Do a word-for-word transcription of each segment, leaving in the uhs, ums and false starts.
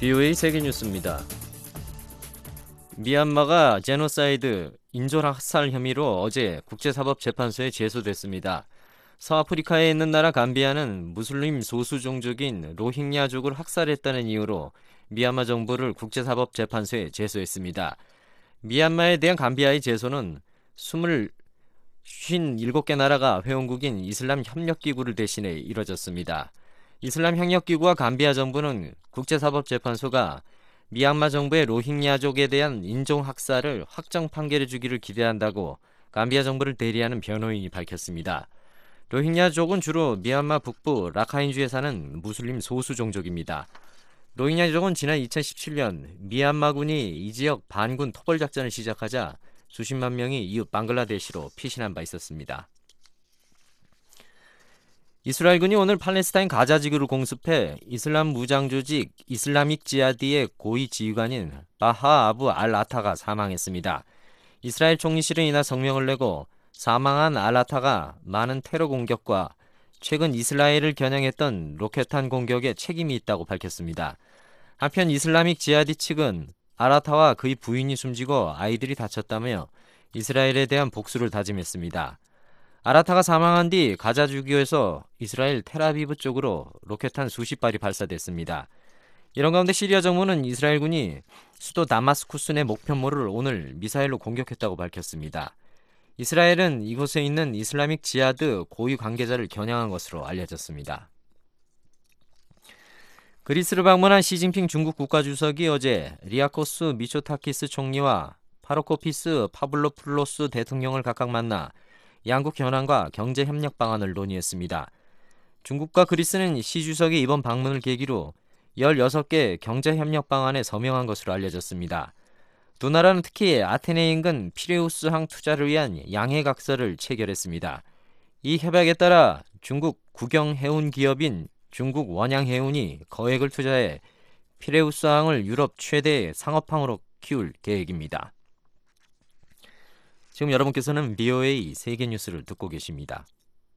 비오에이 세계뉴스입니다. 미얀마가 제노사이드 인종학살 혐의로 어제 국제사법재판소에 제소됐습니다. 서아프리카에 있는 나라 감비아는 무슬림 소수 종족인 로힝야족을 학살했다는 이유로 미얀마 정부를 국제사법재판소에 제소했습니다. 미얀마에 대한 감비아의 제소는 이십칠 개 나라가 회원국인 이슬람 협력기구를 대신해 이뤄졌습니다. 이슬람 협력기구와 감비아 정부는 국제사법재판소가 미얀마 정부의 로힝야족에 대한 인종학살을 확정 판결해 주기를 기대한다고 감비아 정부를 대리하는 변호인이 밝혔습니다. 로힝야족은 주로 미얀마 북부 라카인주에 사는 무슬림 소수 종족입니다. 로힝야족은 지난 이천십칠 년 미얀마군이 이 지역 반군 토벌 작전을 시작하자 수십만 명이 이웃 방글라데시로 피신한 바 있었습니다. 이스라엘군이 오늘 팔레스타인 가자 지구를 공습해 이슬람 무장 조직 이슬라믹 지하디의 고위 지휘관인 바하 아부 알 아타가 사망했습니다. 이스라엘 총리실은 이날 성명을 내고 사망한 알 아타가 많은 테러 공격과 최근 이스라엘을 겨냥했던 로켓탄 공격에 책임이 있다고 밝혔습니다. 한편 이슬라믹 지하디 측은 알 아타와 그의 부인이 숨지고 아이들이 다쳤다며 이스라엘에 대한 복수를 다짐했습니다. 알 아타가 사망한 뒤 가자 주기에서 이스라엘 텔아비브 쪽으로 로켓탄 수십 발이 발사됐습니다. 이런 가운데 시리아 정부는 이스라엘군이 수도 다마스쿠스 내 목표물을 오늘 미사일로 공격했다고 밝혔습니다. 이스라엘은 이곳에 있는 이슬라믹 지하드 고위 관계자를 겨냥한 것으로 알려졌습니다. 그리스를 방문한 시진핑 중국 국가주석이 어제 리아코스 미초타키스 총리와 파로코피스 파블로플로스 대통령을 각각 만나 양국 현안과 경제협력 방안을 논의했습니다. 중국과 그리스는 시 주석의 이번 방문을 계기로 열여섯 개 경제협력 방안에 서명한 것으로 알려졌습니다. 두 나라는 특히 아테네 인근 피레우스항 투자를 위한 양해각서를 체결했습니다. 이 협약에 따라 중국 국영해운 기업인 중국 원양해운이 거액을 투자해 피레우스항을 유럽 최대의 상업항으로 키울 계획입니다. 지금 여러분께서는 비오에이 세계뉴스를 듣고 계십니다.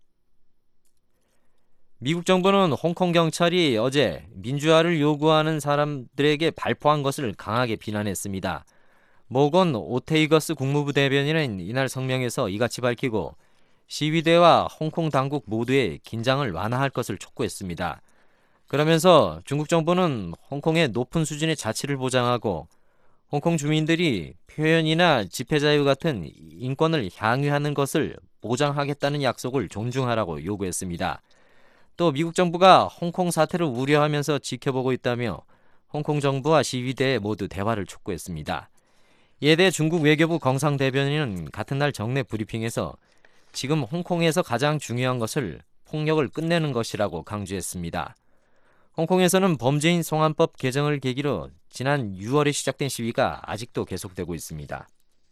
미국 정부는 홍콩 경찰이 어제 민주화를 요구하는 사람들에게 발포한 것을 강하게 비난했습니다. 모건 오테이거스 국무부 대변인은 이날 성명에서 이같이 밝히고 시위대와 홍콩 당국 모두의 긴장을 완화할 것을 촉구했습니다. 그러면서 중국 정부는 홍콩의 높은 수준의 자치를 보장하고 홍콩 주민들이 표현이나 집회 자유 같은 인권을 향유하는 것을 보장하겠다는 약속을 존중하라고 요구했습니다. 또 미국 정부가 홍콩 사태를 우려하면서 지켜보고 있다며 홍콩 정부와 시위대 모두 대화를 촉구했습니다. 이에 대해 중국 외교부 경상 대변인은 같은 날 정례 브리핑에서 지금 홍콩에서 가장 중요한 것을 폭력을 끝내는 것이라고 강조했습니다. 홍콩에서는 범죄인 송환법 개정을 계기로 지난 유월에 시작된 시위가 아직도 계속되고 있습니다.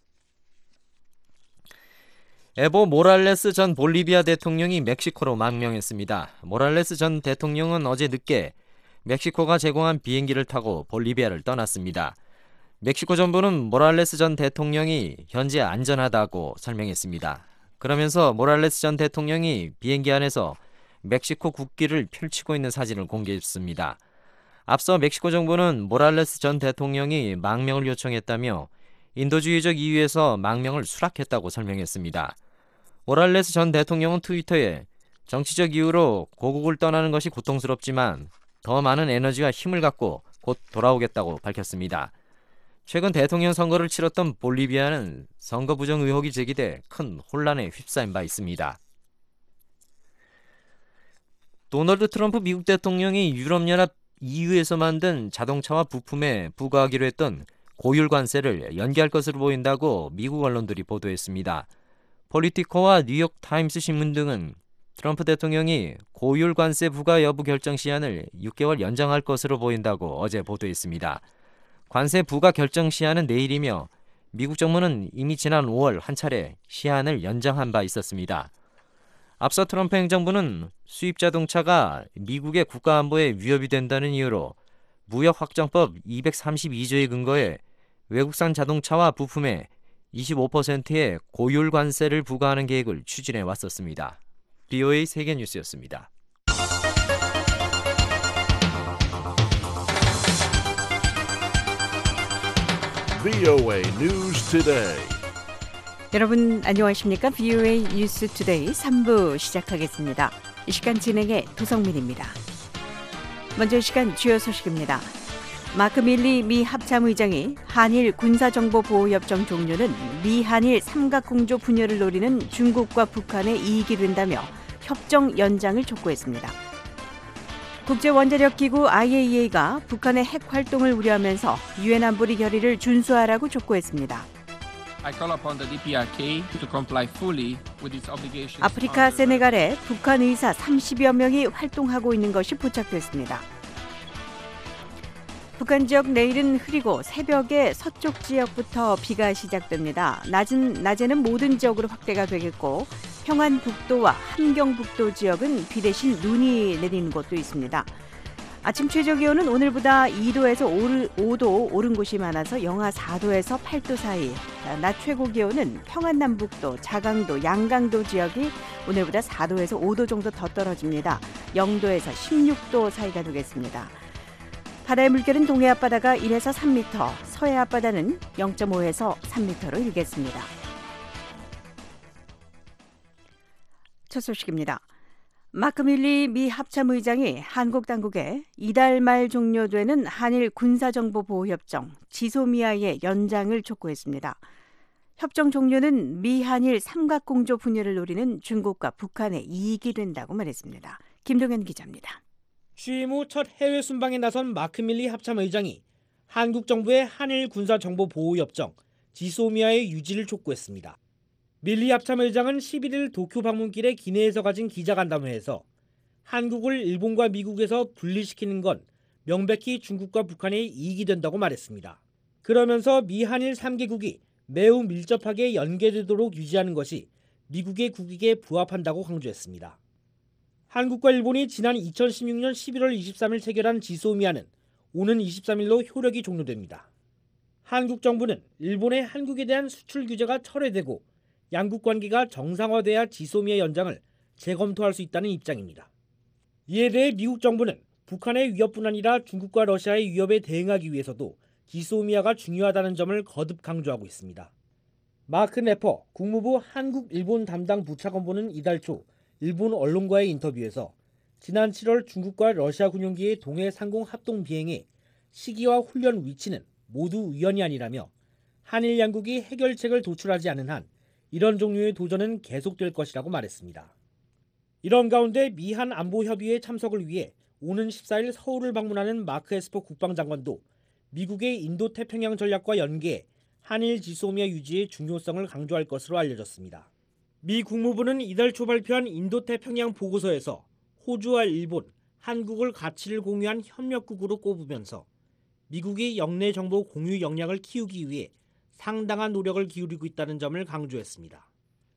에보 모랄레스 전 볼리비아 대통령이 멕시코로 망명했습니다. 모랄레스 전 대통령은 어제 늦게 멕시코가 제공한 비행기를 타고 볼리비아를 떠났습니다. 멕시코 정부는 모랄레스 전 대통령이 현재 안전하다고 설명했습니다. 그러면서 모랄레스 전 대통령이 비행기 안에서 멕시코 국기를 펼치고 있는 사진을 공개했습니다. 앞서 멕시코 정부는 모랄레스 전 대통령이 망명을 요청했다며 인도주의적 이유에서 망명을 수락했다고 설명했습니다. 모랄레스 전 대통령은 트위터에 정치적 이유로 고국을 떠나는 것이 고통스럽지만 더 많은 에너지와 힘을 갖고 곧 돌아오겠다고 밝혔습니다. 최근 대통령 선거를 치렀던 볼리비아는 선거 부정 의혹이 제기돼 큰 혼란에 휩싸인 바 있습니다. 도널드 트럼프 미국 대통령이 유럽연합 이유에서 만든 자동차와 부품에 부과하기로 했던 고율 관세를 연기할 것으로 보인다고 미국 언론들이 보도했습니다. 폴리티코와 뉴욕타임스 신문 등은 트럼프 대통령이 고율 관세 부과 여부 결정 시한을 육 개월 연장할 것으로 보인다고 어제 보도했습니다. 관세 부과 결정 시한은 내일이며 미국 정부는 이미 지난 오월 한 차례 시한을 연장한 바 있었습니다. 앞서 트럼프 행정부는 수입 자동차가 미국의 국가안보에 위협이 된다는 이유로 무역확정법 이백삼십이 조에 근거해 외국산 자동차와 부품에 이십오 퍼센트의 고율 관세를 부과하는 계획을 추진해 왔었습니다. 비오에이 세계뉴스였습니다. 브이오에이 News Today. 여러분 안녕하십니까? 브이오에이 뉴스 투데이 삼 부 시작하겠습니다. 이 시간 진행의 도성민입니다. 먼저 이 시간 주요 소식입니다. 마크 밀리 미 합참의장이 한일 군사정보보호협정 종료는 미한일 삼각공조 분열을 노리는 중국과 북한의 이익이 된다며 협정 연장을 촉구했습니다. 국제원자력기구 아이에이이에이가 북한의 핵 활동을 우려하면서 유엔 안보리 결의를 준수하라고 촉구했습니다. 아프리카 세네갈에 북한 의사 삼십여 명이 활동하고 있는 것이 포착됐습니다. 북한 지역 내일은 흐리고 새벽에 서쪽 지역부터 비가 시작됩니다. 낮은, 낮에는 모든 지역으로 확대가 되겠고 평안북도와 함경북도 지역은 비 대신 눈이 내리는 곳도 있습니다. 아침 최저기온은 오늘보다 이 도에서 오 도 오른 곳이 많아서 영하 사 도에서 팔 도 사이, 낮 최고기온은 평안남북도, 자강도, 양강도 지역이 오늘보다 사 도에서 오 도 정도 더 떨어집니다. 영 도에서 십육 도 사이가 되겠습니다. 바다의 물결은 동해 앞바다가 일에서 삼 미터, 서해 앞바다는 영 점 오에서 삼 미터로 일겠습니다. 첫 소식입니다. 마크 밀리 미 합참의장이 한국 당국에 이달 말 종료되는 한일 군사정보보호협정 지소미아의 연장을 촉구했습니다. 협정 종료는 미한일 삼각공조 분열을 노리는 중국과 북한의 이익이 된다고 말했습니다. 김동현 기자입니다. 취임 후 첫 해외 순방에 나선 마크 밀리 합참의장이 한국 정부의 한일 군사정보보호협정 지소미아의 유지를 촉구했습니다. 밀리 합참의장은 십일 일 도쿄 방문길에 기내에서 가진 기자간담회에서 한국을 일본과 미국에서 분리시키는 건 명백히 중국과 북한의 이익이 된다고 말했습니다. 그러면서 미한일 삼 개국이 매우 밀접하게 연계되도록 유지하는 것이 미국의 국익에 부합한다고 강조했습니다. 한국과 일본이 지난 이천십육 년 십일월 이십삼 일 체결한 지소미아는 오는 이십삼 일로 효력이 종료됩니다. 한국 정부는 일본의 한국에 대한 수출 규제가 철회되고 양국 관계가 정상화돼야 지소미아 연장을 재검토할 수 있다는 입장입니다. 이에 대해 미국 정부는 북한의 위협뿐 아니라 중국과 러시아의 위협에 대응하기 위해서도 지소미아가 중요하다는 점을 거듭 강조하고 있습니다. 마크 네퍼 국무부 한국-일본 담당 부차관보는 이달 초 일본 언론과의 인터뷰에서 지난 칠월 중국과 러시아 군용기의 동해 상공 합동 비행의 시기와 훈련 위치는 모두 우연이 아니라며 한일 양국이 해결책을 도출하지 않은 한 이런 종류의 도전은 계속될 것이라고 말했습니다. 이런 가운데 미한 안보협의회 참석을 위해 오는 십사 일 서울을 방문하는 마크 에스퍼 국방장관도 미국의 인도태평양 전략과 연계해 한일 지소미아 유지의 중요성을 강조할 것으로 알려졌습니다. 미 국무부는 이달 초 발표한 인도태평양 보고서에서 호주와 일본, 한국을 가치를 공유한 협력국으로 꼽으면서 미국이 영내 정보 공유 역량을 키우기 위해 상당한 노력을 기울이고 있다는 점을 강조했습니다.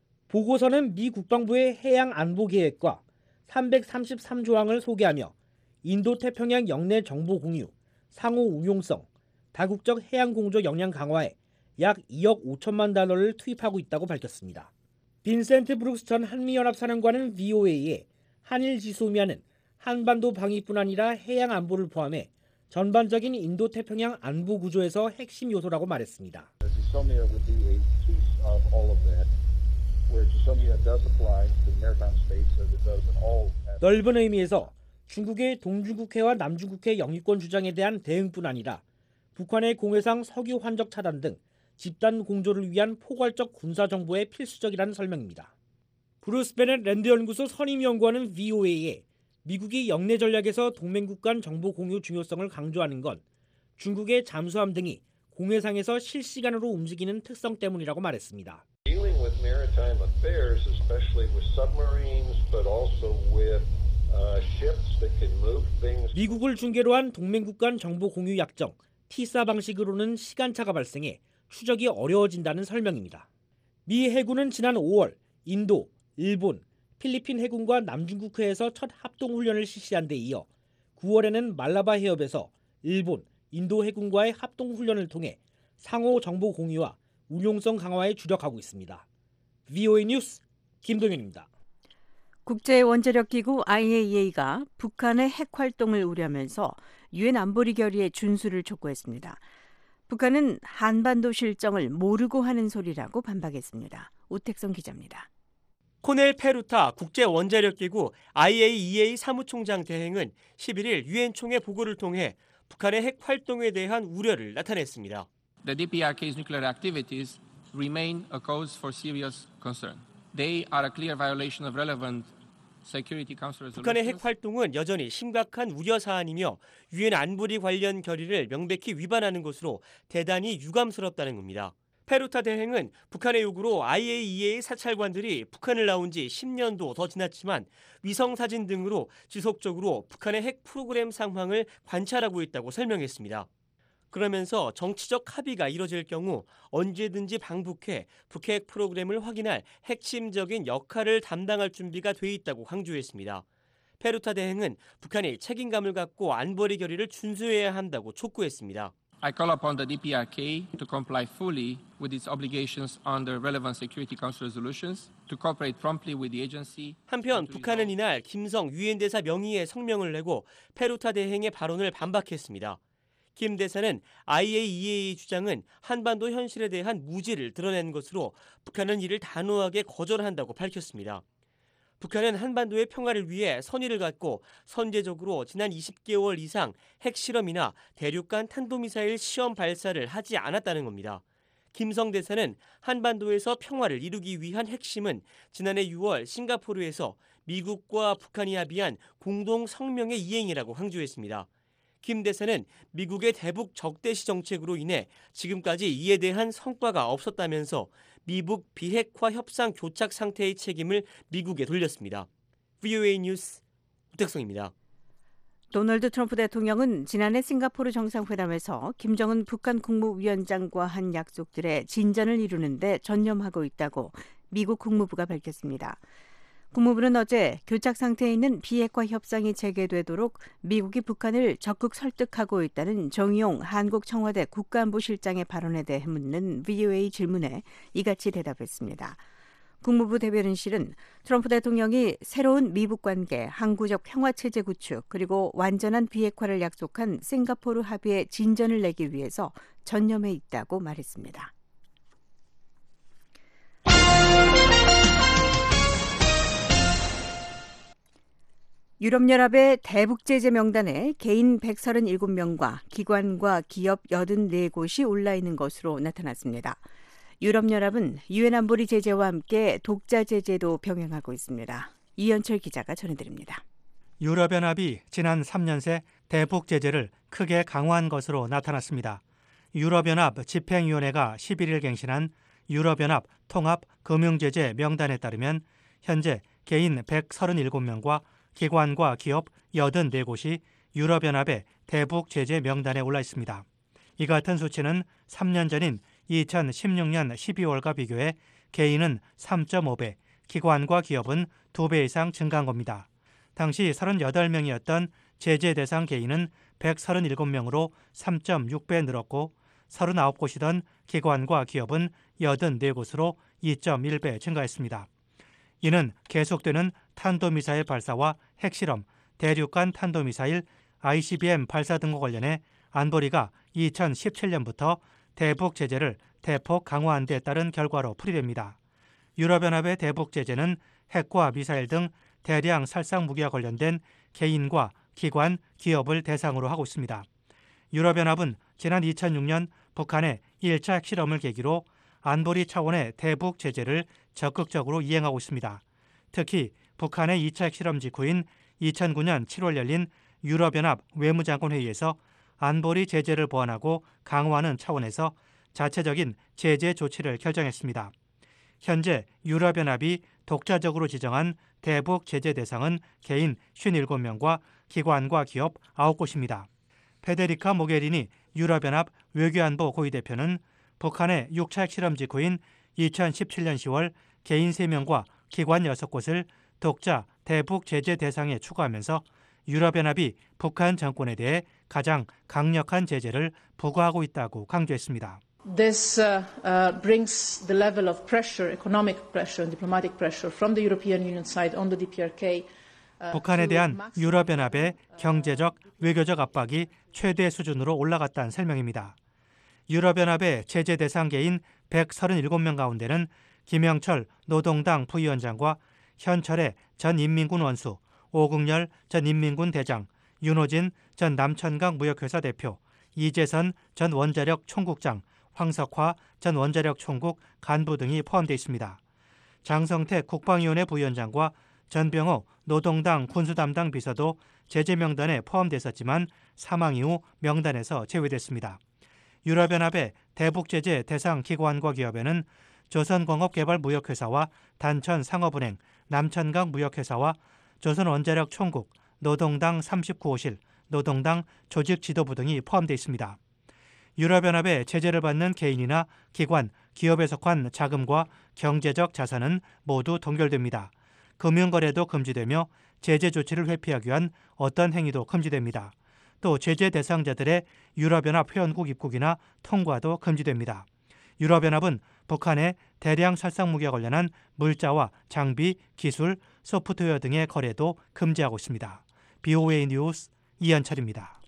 보고서는 미 국방부의 해양 안보 계획과 삼백삼십삼 조항을 소개하며 인도태평양 영내 정보 공유, 상호 운용성, 다국적 해양 공조 역량 강화에 약 이억 오천만 달러를 투입하고 있다고 밝혔습니다. 빈센트 브룩스 전 한미연합사령관은 브이오에이에 한일 지소미아는 한반도 방위뿐 아니라 해양 안보를 포함해 전반적인 인도태평양 안보 구조에서 핵심 요소라고 말했습니다. 넓은 의미에서 중국의 동중국해와 남중국해 영유권 주장에 대한 대응뿐 아니라 북한의 공해상 석유 환적 차단 등 집단 공조를 위한 포괄적 군사정보에 필수적이라는 설명입니다. 브루스 베넷 랜드 연구소 선임연구원은 브이오에이에 미국이 영내 전략에서 동맹국 간 정보 공유 중요성을 강조하는 건 중국의 잠수함 등이 공해상에서 실시간으로 움직이는 특성 때문이라고 말했습니다. 미국을 중개로 한 동맹국 간 정보 공유 약정 티사 방식으로는 시간차가 발생해 추적이 어려워진다는 설명입니다. 미 해군은 지난 오월 인도, 일본, 필리핀 해군과 남중국해에서 첫 합동훈련을 실시한 데 이어 구월에는 말라바 해협에서 일본, 인도 해군과의 합동훈련을 통해 상호 정보 공유와 운용성 강화에 주력하고 있습니다. 브이오에이 뉴스 김동현입니다. 국제원자력기구 아이에이이에이가 북한의 핵 활동을 우려하면서 유엔 안보리 결의의 준수를 촉구했습니다. 북한은 한반도 실정을 모르고 하는 소리라고 반박했습니다. 오택성 기자입니다. 코넬 페루타 국제원자력기구 아이에이이에이 사무총장 대행은 십일 일 유엔 총회 보고를 통해 북한의 핵 활동에 대한 우려를 나타냈습니다. The 디피아르케이's nuclear activities remain a cause for serious concern. They are a clear violation of relevant Security Council resolutions. 북한의 핵 활동은 여전히 심각한 우려 사안이며 유엔 안보리 관련 결의를 명백히 위반하는 것으로 대단히 유감스럽다는 겁니다. 페루타 대행은 북한의 요구로 아이에이이에이 사찰관들이 북한을 나온 지 십 년도 더 지났지만 위성 사진 등으로 지속적으로 북한의 핵 프로그램 상황을 관찰하고 있다고 설명했습니다. 그러면서 정치적 합의가 이뤄질 경우 언제든지 방북해 북핵 프로그램을 확인할 핵심적인 역할을 담당할 준비가 돼 있다고 강조했습니다. 페루타 대행은 북한이 책임감을 갖고 안보리 결의를 준수해야 한다고 촉구했습니다. I call upon the 디피아르케이 to comply fully with its obligations under relevant Security Council resolutions, to cooperate promptly with the agency. 한편 북한은 이날 김성 유엔 대사 명의의 성명을 내고 페루타 대행의 발언을 반박했습니다. 김 대사는 아이에이이에이 주장은 한반도 현실에 대한 무지를 드러낸 것으로 북한은 이를 단호하게 거절한다고 밝혔습니다. 북한은 한반도의 평화를 위해 선의를 갖고 선제적으로 지난 이십 개월 이상 핵실험이나 대륙간 탄도미사일 시험 발사를 하지 않았다는 겁니다. 김성 대사는 한반도에서 평화를 이루기 위한 핵심은 지난해 유월 싱가포르에서 미국과 북한이 합의한 공동 성명의 이행이라고 강조했습니다. 김 대사는 미국의 대북 적대시 정책으로 인해 지금까지 이에 대한 성과가 없었다면서 미북 비핵화 협상 교착 상태의 책임을 미국에 돌렸습니다. 브이오에이 뉴스 오택성입니다. 도널드 트럼프 대통령은 지난해 싱가포르 정상회담에서 김정은 북한 국무위원장과 한 약속들의 진전을 이루는 데 전념하고 있다고 미국 국무부가 밝혔습니다. 국무부는 어제 교착 상태에 있는 비핵화 협상이 재개되도록 미국이 북한을 적극 설득하고 있다는 정의용 한국 청와대 국가안보실장의 발언에 대해 묻는 브이오에이 질문에 이같이 대답했습니다. 국무부 대변인실은 트럼프 대통령이 새로운 미북 관계, 항구적 평화체제 구축, 그리고 완전한 비핵화를 약속한 싱가포르 합의에 진전을 내기 위해서 전념해 있다고 말했습니다. 유럽연합의 대북제재 명단에 개인 백삼십칠 명과 기관과 기업 팔십사 곳이 올라 있는 것으로 나타났습니다. 유럽연합은 유엔 안보리 제재와 함께 독자 제재도 병행하고 있습니다. 이현철 기자가 전해드립니다. 유럽연합이 지난 삼 년 새 대북 제재를 크게 강화한 것으로 나타났습니다. 유럽연합 집행위원회가 십일 일 갱신한 유럽연합 통합금융제재 명단에 따르면 현재 개인 백삼십칠 명과 기관과 기업 팔십사 곳이 유럽연합의 대북 제재 명단에 올라 있습니다. 이 같은 수치는 삼 년 전인 이천십육 년 십이월과 비교해 개인은 삼 점 오 배, 기관과 기업은 두 배 이상 증가한 겁니다. 당시 삼십팔 명이었던 제재 대상 개인은 백삼십칠 명으로 삼 점 육 배 늘었고 삼십구 곳이던 기관과 기업은 팔십사 곳으로 이 점 일 배 증가했습니다. 이는 계속되는 탄도미사일 발사와 핵실험, 대륙간 탄도미사일 아이씨비엠 발사 등과 관련해 안보리가 이천십칠 년부터 대북 제재를 대폭 강화한 데 따른 결과로 풀이됩니다. 유럽연합의 대북 제재는 핵과 미사일 등 대량 살상 무기와 관련된 개인과 기관, 기업을 대상으로 하고 있습니다. 유럽연합은 지난 이천육 년 북한의 일 차 핵실험을 계기로 안보리 차원의 대북 제재를 적극적으로 이행하고 있습니다. 특히 북한의 이 차 핵실험 직후인 이천구 년 칠월 열린 유럽연합 외무장관 회의에서 안보리 제재를 보완하고 강화하는 차원에서 자체적인 제재 조치를 결정했습니다. 현재 유럽연합이 독자적으로 지정한 대북 제재 대상은 개인 오십칠 명과 기관과 기업 아홉 곳입니다. 페데리카 모게리니 유럽연합 외교안보 고위대표는 북한의 육 차 핵실험 직후인 이천십칠 년 시월 개인 세 명과 기관 여섯 곳을 독자 대북 제재 대상에 추가하면서 유럽연합이 북한 정권에 대해 가장 강력한 제재를 부과하고 있다고 강조했습니다. This uh, uh, brings the level of pressure, economic pressure and diplomatic pressure from the European Union side on the 디피아르케이. 북한에 대한 유럽연합의 경제적, 외교적 압박이 최대 수준으로 올라갔다는 설명입니다. 유럽연합의 제재 대상계인 백삼십칠 명 가운데는 김영철 노동당 부위원장과 현철의 전 인민군 원수, 오국열 전 인민군 대장, 윤호진 전 남천강 무역회사 대표, 이재선 전 원자력 총국장, 황석화 전 원자력 총국 간부 등이 포함되어 있습니다. 장성택 국방위원회 부위원장과 전병호 노동당 군수담당 비서도 제재 명단에 포함됐었지만 사망 이후 명단에서 제외됐습니다. 유럽연합의 대북제재 대상 기관과 기업에는 조선공업개발무역회사와 단천상업은행, 남천강 무역회사와 조선원자력 총국, 노동당 삼십구 호실, 노동당 조직지도부 등이 포함되어 있습니다. 유럽연합의 제재를 받는 개인이나 기관, 기업에 속한 자금과 경제적 자산은 모두 동결됩니다. 금융거래도 금지되며 제재 조치를 회피하기 위한 어떤 행위도 금지됩니다. 또 제재 대상자들의 유럽연합 회원국 입국이나 통과도 금지됩니다. 유럽연합은 북한의 대량 살상무기와 관련한 물자와 장비, 기술, 소프트웨어 등의 거래도 금지하고 있습니다. 비오에이 뉴스 이현철입니다.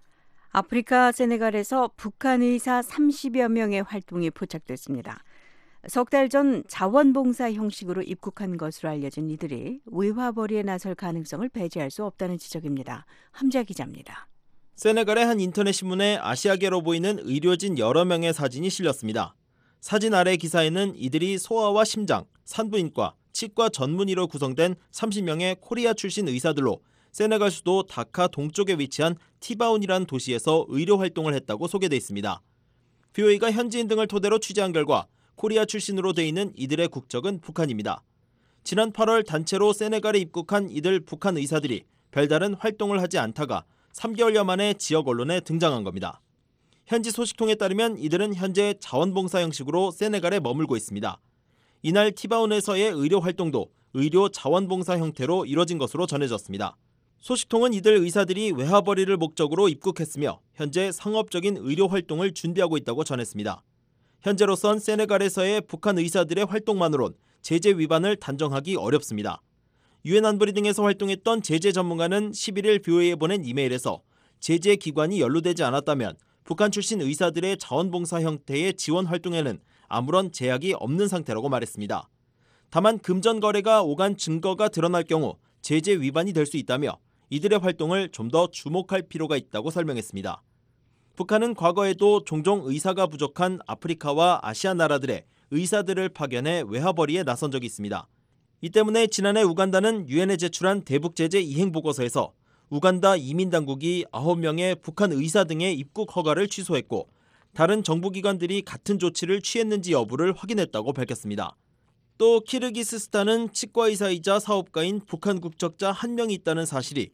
아프리카 세네갈에서 북한 의사 삼십여 명의 활동이 포착됐습니다. 석 달 전 자원봉사 형식으로 입국한 것으로 알려진 이들이 외화벌이에 나설 가능성을 배제할 수 없다는 지적입니다. 함자 기자입니다. 세네갈의 한 인터넷 신문에 아시아계로 보이는 의료진 여러 명의 사진이 실렸습니다. 사진 아래 기사에는 이들이 소아와 심장, 산부인과, 치과 전문의로 구성된 삼십 명의 코리아 출신 의사들로 세네갈 수도 다카 동쪽에 위치한 티바운이라는 도시에서 의료 활동을 했다고 소개돼 있습니다. 비오에이가 현지인 등을 토대로 취재한 결과 코리아 출신으로 돼 있는 이들의 국적은 북한입니다. 지난 팔월 단체로 세네갈에 입국한 이들 북한 의사들이 별다른 활동을 하지 않다가 삼 개월여 만에 지역 언론에 등장한 겁니다. 현지 소식통에 따르면 이들은 현재 자원봉사 형식으로 세네갈에 머물고 있습니다. 이날 티바운에서의 의료 활동도 의료 자원봉사 형태로 이뤄진 것으로 전해졌습니다. 소식통은 이들 의사들이 외화벌이를 목적으로 입국했으며 현재 상업적인 의료 활동을 준비하고 있다고 전했습니다. 현재로선 세네갈에서의 북한 의사들의 활동만으론 제재 위반을 단정하기 어렵습니다. 유엔 안보리 등에서 활동했던 제재 전문가는 십일 일 비오에이에 보낸 이메일에서 제재 기관이 연루되지 않았다면 북한 출신 의사들의 자원봉사 형태의 지원 활동에는 아무런 제약이 없는 상태라고 말했습니다. 다만 금전 거래가 오간 증거가 드러날 경우 제재 위반이 될 수 있다며 이들의 활동을 좀 더 주목할 필요가 있다고 설명했습니다. 북한은 과거에도 종종 의사가 부족한 아프리카와 아시아 나라들의 의사들을 파견해 외화벌이에 나선 적이 있습니다. 이 때문에 지난해 우간다는 유엔에 제출한 대북제재 이행보고서에서 우간다 이민당국이 아홉 명의 북한 의사 등의 입국 허가를 취소했고 다른 정부기관들이 같은 조치를 취했는지 여부를 확인했다고 밝혔습니다. 또 키르기스스탄은 치과의사이자 사업가인 북한 국적자 한 명이 있다는 사실이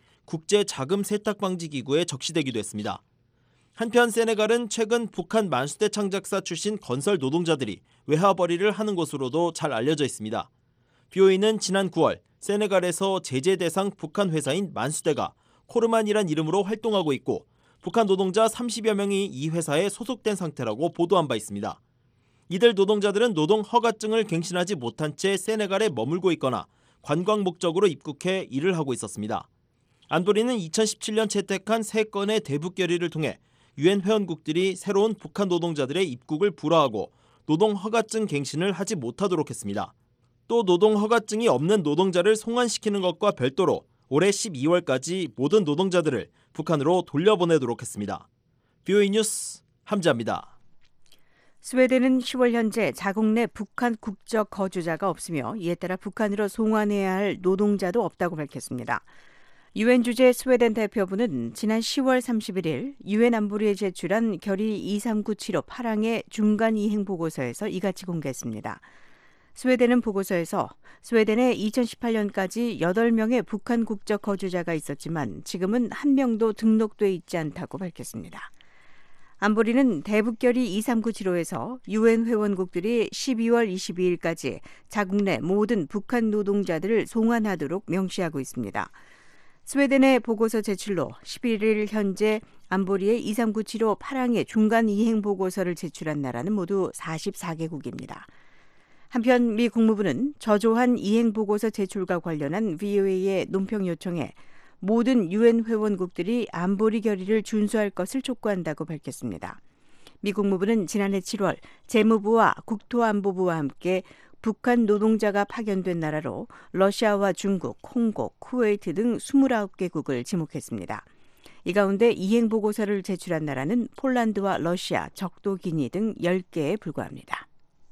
국제자금세탁방지기구에 적시되기도 했습니다. 한편 세네갈은 최근 북한 만수대 창작사 출신 건설 노동자들이 외화벌이를 하는 곳으로도 잘 알려져 있습니다. 비오에이는 지난 구월 세네갈에서 제재 대상 북한 회사인 만수대가 코르만이란 이름으로 활동하고 있고 북한 노동자 삼십여 명이 이 회사에 소속된 상태라고 보도한 바 있습니다. 이들 노동자들은 노동 허가증을 갱신하지 못한 채 세네갈에 머물고 있거나 관광 목적으로 입국해 일을 하고 있었습니다. 안보리는 이천십칠 년 채택한 세 건의 대북 결의를 통해 유엔 회원국들이 새로운 북한 노동자들의 입국을 불허하고 노동 허가증 갱신을 하지 못하도록 했습니다. 또 노동 허가증이 없는 노동자를 송환시키는 것과 별도로 올해 십이월까지 모든 노동자들을 북한으로 돌려보내도록 했습니다. 비오에이 뉴스 함자입니다. 스웨덴은 시월 현재 자국 내 북한 국적 거주자가 없으며 이에 따라 북한으로 송환해야 할 노동자도 없다고 밝혔습니다. 유엔 주재 스웨덴 대표부는 지난 시월 삼십일 일 유엔 안보리에 제출한 결의 이삼구칠오 팔 항의 중간 이행 보고서에서 이같이 공개했습니다. 스웨덴은 보고서에서 스웨덴에 이천십팔 년까지 여덟 명의 북한 국적 거주자가 있었지만 지금은 한 명도 등록돼 있지 않다고 밝혔습니다. 안보리는 대북결의 이삼구칠오에서 유엔 회원국들이 십이월 이십이일까지 자국 내 모든 북한 노동자들을 송환하도록 명시하고 있습니다. 스웨덴의 보고서 제출로 십일 일 현재 안보리의 이삼구칠오 팔 항의 중간 이행 보고서를 제출한 나라는 모두 사십사 개국입니다. 한편 미 국무부는 저조한 이행 보고서 제출과 관련한 비오에이의 논평 요청에 모든 유엔 회원국들이 안보리 결의를 준수할 것을 촉구한다고 밝혔습니다. 미 국무부는 지난해 칠월 재무부와 국토안보부와 함께 북한 노동자가 파견된 나라로 러시아와 중국, 홍고, 쿠웨이트 등 이십구 개국을 지목했습니다. 이 가운데 이행 보고서를 제출한 나라는 폴란드와 러시아, 적도 기니 등 열 개에 불과합니다.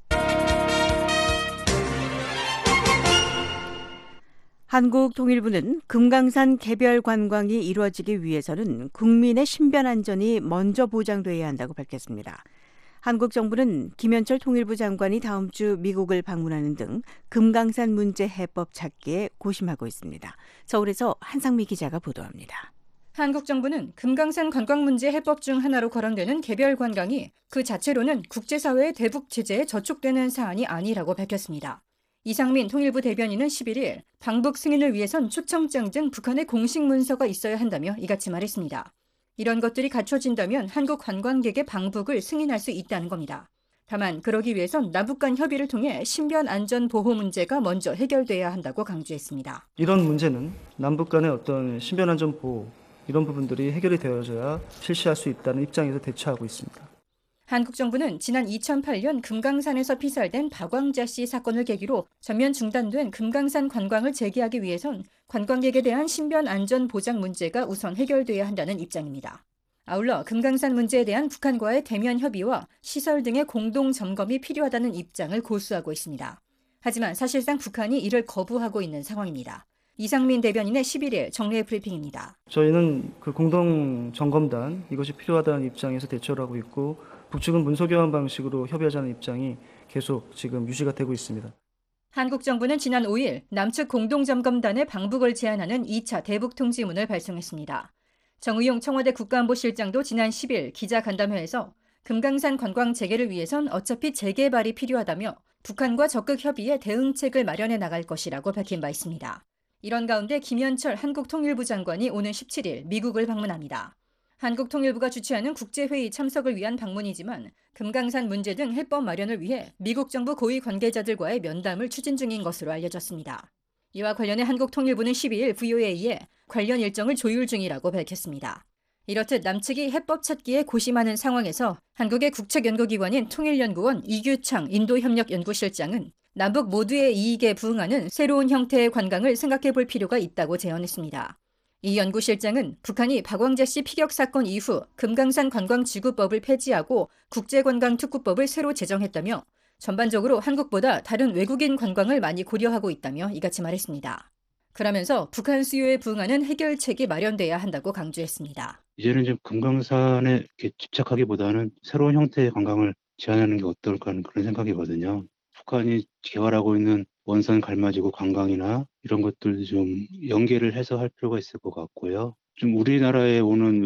한국통일부는 금강산 개별 관광이 이루어지기 위해서는 국민의 신변 안전이 먼저 보장돼야 한다고 밝혔습니다. 한국 정부는 김현철 통일부 장관이 다음 주 미국을 방문하는 등 금강산 문제 해법 찾기에 고심하고 있습니다. 서울에서 한상미 기자가 보도합니다. 한국 정부는 금강산 관광 문제 해법 중 하나로 거론되는 개별 관광이 그 자체로는 국제사회의 대북 제재에 저촉되는 사안이 아니라고 밝혔습니다. 이상민 통일부 대변인은 십일 일 방북 승인을 위해선 초청장 등 북한의 공식 문서가 있어야 한다며 이같이 말했습니다. 이런 것들이 갖춰진다면 한국 관광객의 방북을 승인할 수 있다는 겁니다. 다만 그러기 위해선 남북 간 협의를 통해 신변 안전 보호 문제가 먼저 해결돼야 한다고 강조했습니다. 이런 문제는 남북 간의 어떤 신변 안전 보호 이런 부분들이 해결이 되어져야 실시할 수 있다는 입장에서 대처하고 있습니다. 한국 정부는 지난 이천팔 년 금강산에서 피살된 박광자 씨 사건을 계기로 전면 중단된 금강산 관광을 재개하기 위해선 관광객에 대한 신변 안전 보장 문제가 우선 해결돼야 한다는 입장입니다. 아울러 금강산 문제에 대한 북한과의 대면 협의와 시설 등의 공동 점검이 필요하다는 입장을 고수하고 있습니다. 하지만 사실상 북한이 이를 거부하고 있는 상황입니다. 이상민 대변인의 십일 일 정례 브리핑입니다. 저희는 그 공동 점검단 이것이 필요하다는 입장에서 대처를 하고 있고 북측은 문서 교환 방식으로 협의하자는 입장이 계속 지금 유지가 되고 있습니다. 한국 정부는 지난 오 일 남측 공동점검단의 방북을 제안하는 이 차 대북 통지문을 발송했습니다. 정의용 청와대 국가안보실장도 지난 십 일 기자간담회에서 금강산 관광 재개를 위해선 어차피 재개발이 필요하다며 북한과 적극 협의해 대응책을 마련해 나갈 것이라고 밝힌 바 있습니다. 이런 가운데 김현철 한국통일부 장관이 오는 십칠 일 미국을 방문합니다. 한국통일부가 주최하는 국제회의 참석을 위한 방문이지만 금강산 문제 등 해법 마련을 위해 미국 정부 고위 관계자들과의 면담을 추진 중인 것으로 알려졌습니다. 이와 관련해 한국통일부는 십이 일 브이오에이에 관련 일정을 조율 중이라고 밝혔습니다. 이렇듯 남측이 해법 찾기에 고심하는 상황에서 한국의 국책연구기관인 통일연구원 이규창 인도협력연구실장은 남북 모두의 이익에 부응하는 새로운 형태의 관광을 생각해 볼 필요가 있다고 제언했습니다. 이 연구실장은 북한이 박광자 씨 피격 사건 이후 금강산 관광지구법을 폐지하고 국제관광특구법을 새로 제정했다며 전반적으로 한국보다 다른 외국인 관광을 많이 고려하고 있다며 이같이 말했습니다. 그러면서 북한 수요에 부응하는 해결책이 마련돼야 한다고 강조했습니다. 이제는 좀 금강산에 이렇게 집착하기보다는 새로운 형태의 관광을 제안하는 게 어떨까 하는 그런 생각이거든요. 북한이 개발하고 있는 원산 갈마지구 관광이나 이런 것들도 좀 연계를 해서 할 필요가 있을 것 같고요. 좀 우리나라에 오는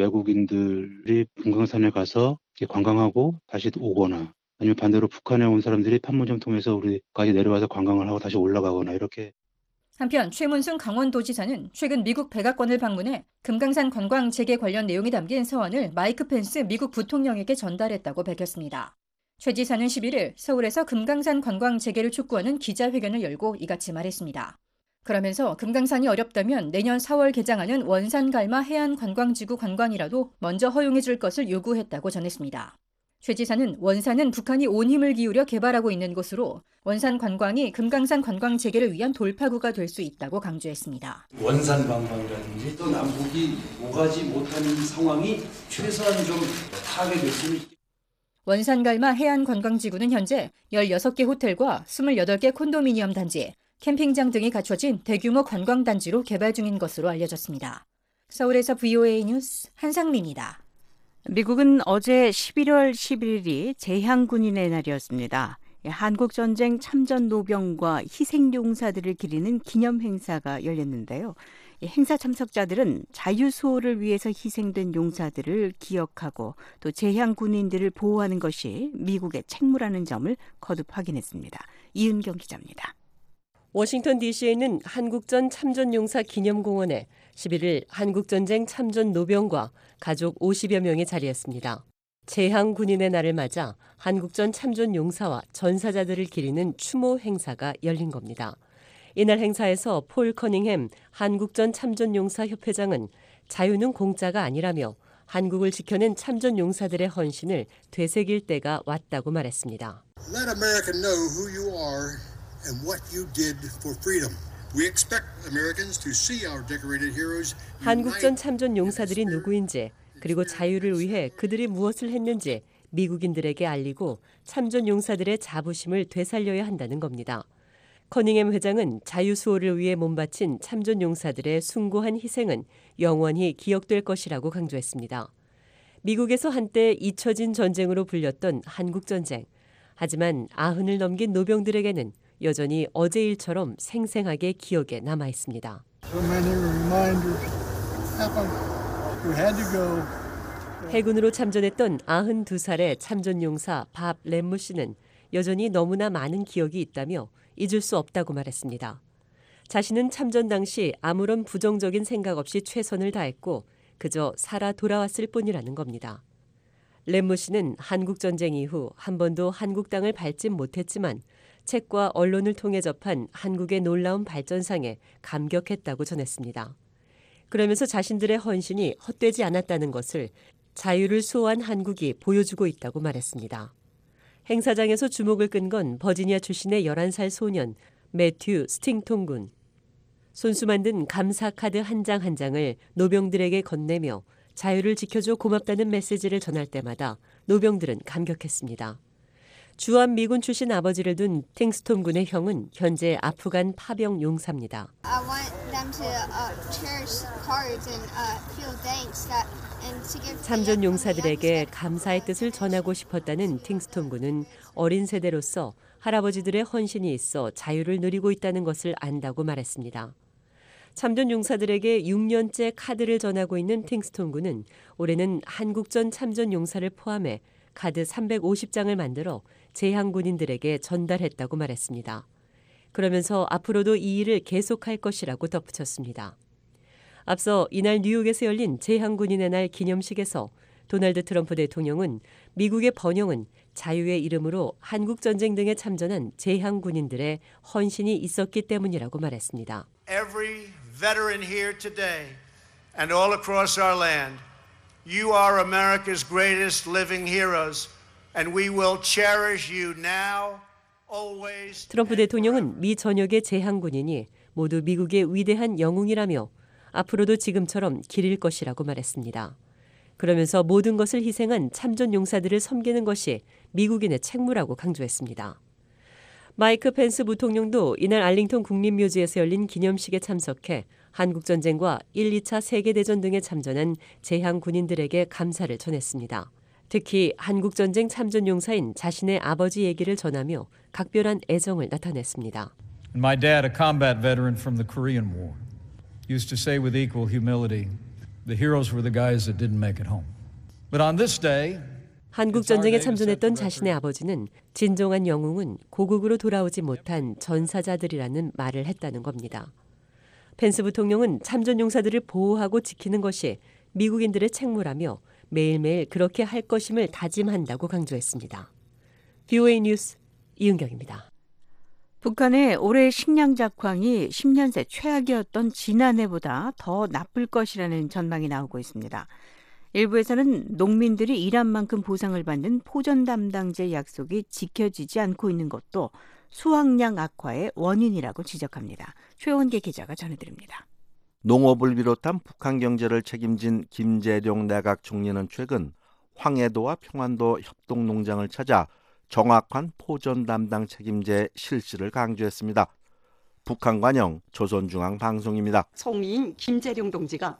외국인들이 금강산에 가서 관광하고 다시 오거나 아니면 반대로 북한에 온 사람들이 판문점 통해서 우리까지 내려와서 관광을 하고 다시 올라가거나 이렇게. 한편 최문순 강원도지사는 최근 미국 백악관을 방문해 금강산 관광 재개 관련 내용이 담긴 서한을 마이크 펜스 미국 부통령에게 전달했다고 밝혔습니다. 최 지사는 십일 일 서울에서 금강산 관광 재개를 촉구하는 기자회견을 열고 이같이 말했습니다. 그러면서 금강산이 어렵다면 내년 사월 개장하는 원산갈마 해안관광지구 관광이라도 먼저 허용해 줄 것을 요구했다고 전했습니다. 최 지사는 원산은 북한이 온 힘을 기울여 개발하고 있는 곳으로 원산 관광이 금강산 관광 재개를 위한 돌파구가 될 수 있다고 강조했습니다. 원산 관광이라든지 또 남북이 오가지 못하는 상황이 최소한 좀 타개됐으면 좋겠습니다. 원산갈마 해안관광지구는 현재 열여섯 개 호텔과 스물여덟 개 콘도미니엄 단지, 캠핑장 등이 갖춰진 대규모 관광단지로 개발 중인 것으로 알려졌습니다. 서울에서 브이오에이 뉴스 한상미입니다. 미국은 어제 십일월 십일일이 재향군인의 날이었습니다. 한국전쟁 참전 노병과 희생용사들을 기리는 기념행사가 열렸는데요. 행사 참석자들은 자유수호를 위해서 희생된 용사들을 기억하고 또 재향군인들을 보호하는 것이 미국의 책무라는 점을 거듭 확인했습니다. 이은경 기자입니다. 워싱턴 디씨에 있는 한국전 참전용사 기념공원에 십일 일 한국전쟁 참전 노병과 가족 오십여 명이 자리했습니다. 재향군인의 날을 맞아 한국전 참전용사와 전사자들을 기리는 추모 행사가 열린 겁니다. 이날 행사에서 폴 커닝햄 한국전 참전용사 협회장은 자유는 공짜가 아니라며 한국을 지켜낸 참전 용사들의 헌신을 되새길 때가 왔다고 말했습니다. Let America know who you are and what you did for freedom. We expect Americans to see our decorated heroes. 한국전 참전 용사들이 누구인지 그리고 자유를 위해 그들이 무엇을 했는지 미국인들에게 알리고 참전 용사들의 자부심을 되살려야 한다는 겁니다. 커닝햄 회장은 자유수호를 위해 몸바친 참전 용사들의 숭고한 희생은 영원히 기억될 것이라고 강조했습니다. 미국에서 한때 잊혀진 전쟁으로 불렸던 한국전쟁. 하지만 아흔을 넘긴 노병들에게는 여전히 어제 일처럼 생생하게 기억에 남아 있습니다. So many reminders happened. We had to go. 해군으로 참전했던 아흔두 살의 참전용사 밥 램무 씨는 여전히 너무나 많은 기억이 있다며 잊을 수 없다고 말했습니다. 자신은 참전 당시 아무런 부정적인 생각 없이 최선을 다했고 그저 살아 돌아왔을 뿐이라는 겁니다. 램무 씨는 한국전쟁 이후 한 번도 한국 땅을 밟진 못했지만 책과 언론을 통해 접한 한국의 놀라운 발전상에 감격했다고 전했습니다. 그러면서 자신들의 헌신이 헛되지 않았다는 것을 자유를 수호한 한국이 보여주고 있다고 말했습니다. 행사장에서 주목을 끈 건 버지니아 출신의 열한 살 소년 매튜 스팅톤 군. 손수 만든 감사 카드 한 장 한 장을 노병들에게 건네며 자유를 지켜줘 고맙다는 메시지를 전할 때마다 노병들은 감격했습니다. 주한 미군 출신 아버지를 둔 팅스톤 군의 형은 현재 아프간 파병 용사입니다. I want them to uh, cherish cards and uh, feel thanks that and to give 참전 용사들에게 감사의 뜻을 전하고 싶었다는 팅스톤 군은 어린 세대로서 할아버지들의 헌신이 있어 자유를 누리고 있다는 것을 안다고 말했습니다. 참전 용사들에게 육 년째 카드를 전하고 있는 팅스톤 군은 올해는 한국전 참전 용사를 포함해 카드 삼백오십 장을 만들어 제향 군인들에게 전달했다고 말했습니다. 그러면서 앞으로도 이 일을 계속할 것이라고 덧붙였습니다. 앞서 이날 뉴욕에서 열린 제향 군인의 날 기념식에서 도널드 트럼프 대통령은 미국의 번영은 자유의 이름으로 한국전쟁 등에 참전한 제향 군인들의 헌신이 있었기 때문이라고 말했습니다. Every veteran here today and all across our land, you are America's greatest living heroes, and we will cherish you now, always. 트럼프 대통령은 미 전역의 제향 군인이 모두 미국의 위대한 영웅이라며 앞으로도 지금처럼 길일 것이라고 말했습니다. 그러면서 모든 것을 희생한 참전 용사들을 섬기는 것이 미국인의 책무라고 강조했습니다. 마이크 펜스 부통령도 이날 알링턴 국립묘지에서 열린 기념식에 참석해 한국전쟁과 일, 이 차 세계대전 등에 참전한 제향 군인들에게 감사를 전했습니다. 특히 한국전쟁 참전 용사인 자신의 아버지 얘기를 전하며 각별한 애정을 나타냈습니다. My dad, a combat veteran from the Korean War, used to say with equal humility, the heroes were the guys that didn't make it home. But on this day, 한국전쟁에 참전했던 자신의 아버지는 진정한 영웅은 고국으로 돌아오지 못한 전사자들이라는 말을 했다는 겁니다. 펜스 부통령은 참전 용사들을 보호하고 지키는 것이 미국인들의 책무라며 매일매일 그렇게 할 것임을 다짐한다고 강조했습니다. 브이오에이 뉴스 이은경입니다. 북한의 올해 식량 작황이 십 년 새 최악이었던 지난해보다 더 나쁠 것이라는 전망이 나오고 있습니다. 일부에서는 농민들이 일한 만큼 보상을 받는 포전 담당제 약속이 지켜지지 않고 있는 것도 수확량 악화의 원인이라고 지적합니다. 최원계 기자가 전해드립니다. 농업을 비롯한 북한 경제를 책임진 김재룡 내각 총리는 최근 황해도와 평안도 협동농장을 찾아 정확한 포전 담당 책임제 실시를 강조했습니다. 북한 관영 조선중앙방송입니다. 총리인 김재룡 동지가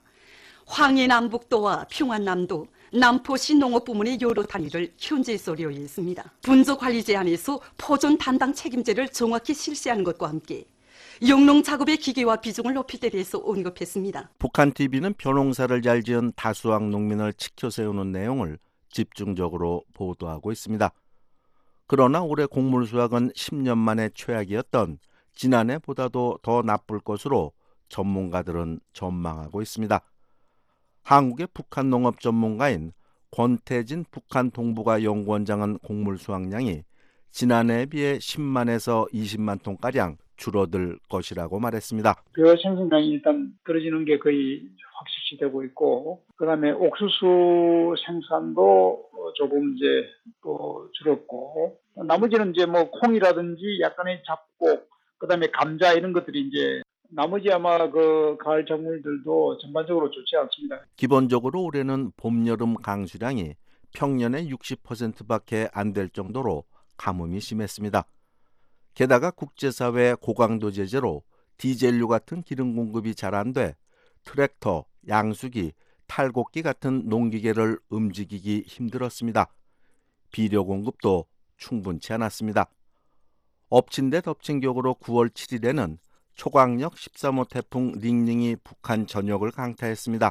황해남북도와 평안남도 남포시 농업부문의 여러 단위를 현재 소료했습니다. 분조관리 제안에서 포전 담당 책임제를 정확히 실시하는 것과 함께 영농 작업의 기계와 비중을 높일 때 대해서 언급했습니다. 북한 티비는 벼농사를 잘 지은 다수학 농민을 치켜 세우는 내용을 집중적으로 보도하고 있습니다. 그러나 올해 곡물 수확은 십 년 만에 최악이었던 지난해보다도 더 나쁠 것으로 전문가들은 전망하고 있습니다. 한국의 북한 농업 전문가인 권태진 북한 동북아 연구원장은 곡물 수확량이 지난해에 비해 십만에서 이십만 톤가량 줄어들 것이라고 말했습니다. 벼 생성량이 일단 떨어지는 게 거의 확실시되고 있고, 그다음에 옥수수 생산도 조금 이제 또 줄었고, 나머지는 이제 뭐 콩이라든지 약간의 잡곡, 그다음에 감자 이런 것들이 이제 나머지 아마 그 가을 작물들도 전반적으로 좋지 않습니다. 기본적으로 올해는 봄, 여름 강수량이 평년의 육십 퍼센트밖에 안 될 정도로 가뭄이 심했습니다. 게다가 국제사회 고강도 제재로 디젤류 같은 기름 공급이 잘 안 돼 트랙터, 양수기, 탈곡기 같은 농기계를 움직이기 힘들었습니다. 비료 공급도 충분치 않았습니다. 엎친 데 덮친 격으로 구월 칠일에는 초강력 십삼 호 태풍 링링이 북한 전역을 강타했습니다.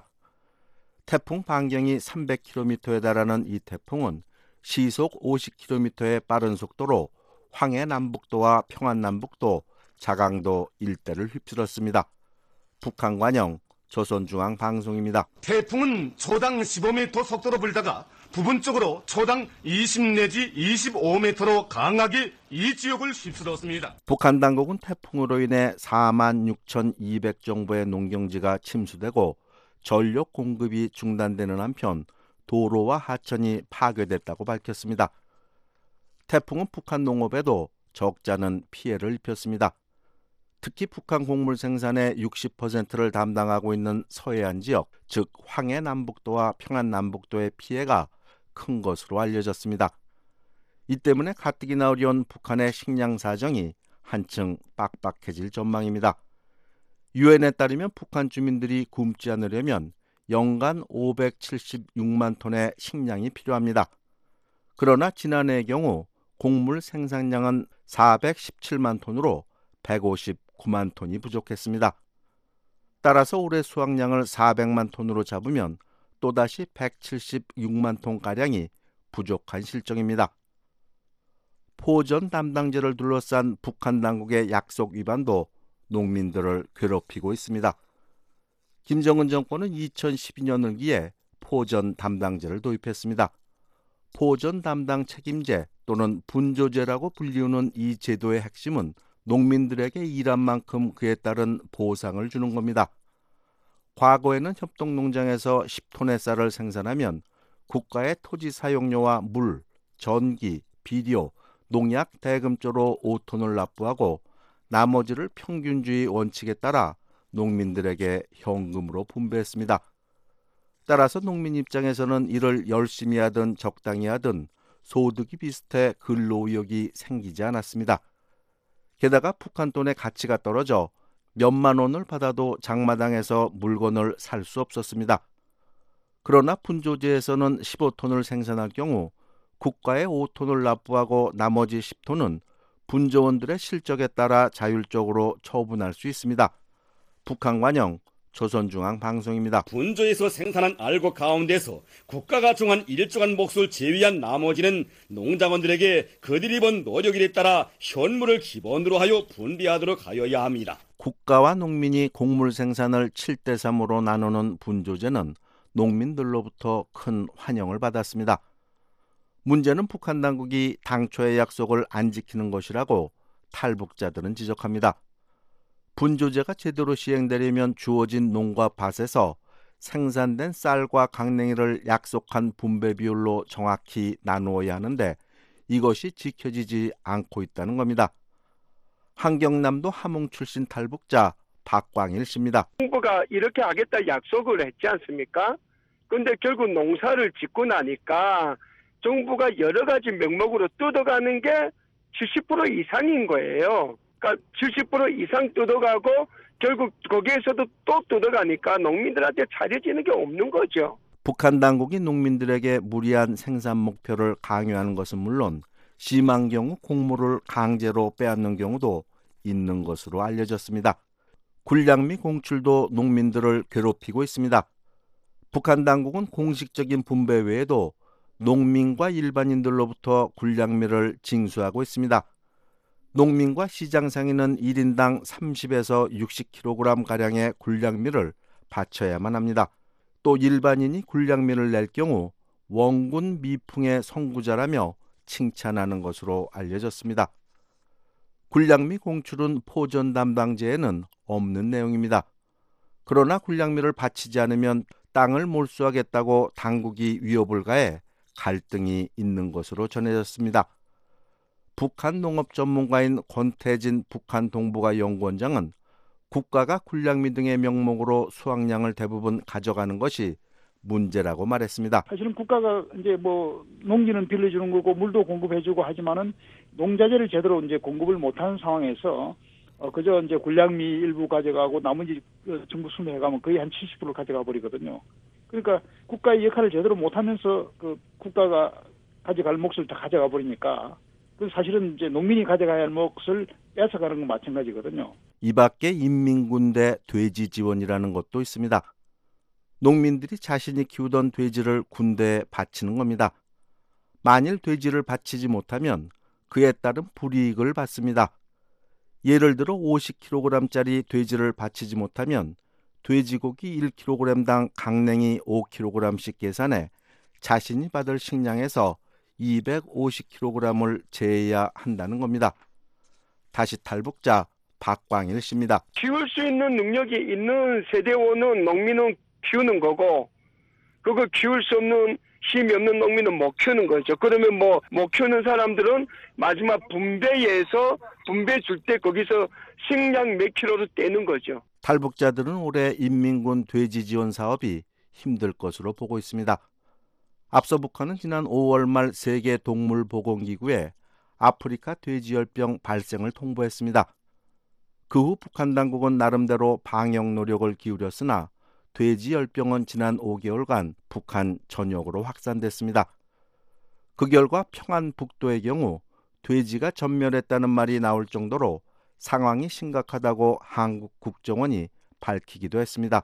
태풍 반경이 삼백 킬로미터에 달하는 이 태풍은 시속 오십 킬로미터의 빠른 속도로 황해 남북도와 평안 남북도, 자강도 일대를 휩쓸었습니다. 북한 관영 조선중앙방송입니다. 태풍은 초당 십오 미터 속도로 불다가 부분적으로 초당 이십 내지 이십오 미터로 강하게 이 지역을 휩쓸었습니다. 북한 당국은 태풍으로 인해 사만 육천이백 정도의 농경지가 침수되고 전력 공급이 중단되는 한편 도로와 하천이 파괴됐다고 밝혔습니다. 태풍은 북한 농업에도 적지 않은 피해를 입혔습니다. 특히 북한 곡물 생산의 육십 퍼센트를 담당하고 있는 서해안 지역, 즉 황해 남북도와 평안 남북도의 피해가 큰 것으로 알려졌습니다. 이 때문에 가뜩이나 어려운 북한의 식량 사정이 한층 빡빡해질 전망입니다. 유엔에 따르면 북한 주민들이 굶지 않으려면 연간 오백칠십육만 톤의 식량이 필요합니다. 그러나 지난해의 경우 곡물 생산량은 사백십칠만 톤으로 백오십구만 톤이 부족했습니다. 따라서 올해 수확량을 사백만 톤으로 잡으면 또다시 백칠십육만 톤가량이 부족한 실정입니다. 포전 담당제를 둘러싼 북한 당국의 약속 위반도 농민들을 괴롭히고 있습니다. 김정은 정권은 이천십이 년을 기해 포전 담당제를 도입했습니다. 포전 담당 책임제 또는 분조제라고 불리우는 이 제도의 핵심은 농민들에게 일한 만큼 그에 따른 보상을 주는 겁니다. 과거에는 협동농장에서 십 톤의 쌀을 생산하면 국가의 토지 사용료와 물, 전기, 비료, 농약 대금조로 오 톤을 납부하고 나머지를 평균주의 원칙에 따라 농민들에게 현금으로 분배했습니다. 따라서 농민 입장에서는 이를 열심히 하든 적당히 하든 소득이 비슷해 근로의욕이 생기지 않았습니다. 게다가 북한 돈의 가치가 떨어져 몇만 원을 받아도 장마당에서 물건을 살 수 없었습니다. 그러나 분조제에서는 십오 톤을 생산할 경우 국가에 오 톤을 납부하고 나머지 십 톤은 분조원들의 실적에 따라 자율적으로 처분할 수 있습니다. 북한 관영 조선중앙방송입니다. 분조에서 생산한 알곡 가운데서 국가가 정한 일정한 몫을 제외한 나머지는 농장원들에게 그들이 번 노력에 따라 현물을 기본으로 하여 분배하도록 하여야 합니다. 국가와 농민이 곡물 생산을 칠 대 삼으로 나누는 분조제는 농민들로부터 큰 환영을 받았습니다. 문제는 북한 당국이 당초의 약속을 안 지키는 것이라고 탈북자들은 지적합니다. 분조제가 제대로 시행되려면 주어진 농과 밭에서 생산된 쌀과 강냉이를 약속한 분배 비율로 정확히 나누어야 하는데 이것이 지켜지지 않고 있다는 겁니다. 한경남도 함흥 출신 탈북자 박광일 씨입니다. 정부가 이렇게 하겠다 약속을 했지 않습니까? 그런데 결국 농사를 짓고 나니까 정부가 여러 가지 명목으로 뜯어가는 게 칠십 퍼센트 이상인 거예요. 그러니까 칠십 퍼센트 이상 뜯어가고 결국 거기에서도 또 뜯어가니까 농민들한테 차려지는 게 없는 거죠. 북한 당국이 농민들에게 무리한 생산 목표를 강요하는 것은 물론 심한 경우 곡물을 강제로 빼앗는 경우도 있는 것으로 알려졌습니다. 군량미 공출도 농민들을 괴롭히고 있습니다. 북한 당국은 공식적인 분배 외에도 농민과 일반인들로부터 군량미를 징수하고 있습니다. 농민과 시장 상인은 일 인당 삼십에서 육십 킬로그램가량의 군량미를 바쳐야만 합니다. 또 일반인이 군량미를 낼 경우 원군 미풍의 선구자라며 칭찬하는 것으로 알려졌습니다. 군량미 공출은 포전 담당제에는 없는 내용입니다. 그러나 군량미를 바치지 않으면 땅을 몰수하겠다고 당국이 위협을 가해 갈등이 있는 것으로 전해졌습니다. 북한 농업 전문가인 권태진 북한 동북아 연구원장은 국가가 군량미 등의 명목으로 수확량을 대부분 가져가는 것이 문제라고 말했습니다. 사실은 국가가 이제 뭐 농지는 빌려주는 거고 물도 공급해주고 하지만은 농자재를 제대로 이제 공급을 못하는 상황에서 어 그저 이제 군량미 일부 가져가고 나머지 정부 수매해가면 거의 한 칠십 퍼센트 가져가 버리거든요. 그러니까 국가의 역할을 제대로 못하면서 그 국가가 가져갈 몫을 다 가져가 버리니까 그 사실은 이제 농민이 가져가야 할 몫을 뺏어가는 건 마찬가지거든요. 이 밖에 인민군대 돼지 지원이라는 것도 있습니다. 농민들이 자신이 키우던 돼지를 군대에 바치는 겁니다. 만일 돼지를 바치지 못하면 그에 따른 불이익을 받습니다. 예를 들어 오십 킬로그램짜리 돼지를 바치지 못하면 돼지고기 일 킬로그램당 강냉이 오 킬로그램씩 계산해 자신이 받을 식량에서 이백오십 킬로그램을 제해야 한다는 겁니다. 다시 탈북자 박광일 씨입니다. 키울 수 있는 능력이 있는 세대원은 농민은 키우는 거고 그거 키울 수 없는 힘이 없는 농민은 못 키우는 거죠. 그러면 뭐 못 키우는 사람들은 마지막 분배해서 분배 줄 때 거기서 식량 몇 킬로로 떼는 거죠. 탈북자들은 올해 인민군 돼지 지원 사업이 힘들 것으로 보고 있습니다. 앞서 북한은 지난 오월 말 세계 동물보건기구에 아프리카 돼지열병 발생을 통보했습니다. 그 후 북한 당국은 나름대로 방역 노력을 기울였으나 돼지열병은 지난 오 개월간 북한 전역으로 확산됐습니다. 그 결과 평안북도의 경우 돼지가 전멸했다는 말이 나올 정도로 상황이 심각하다고 한국 국정원이 밝히기도 했습니다.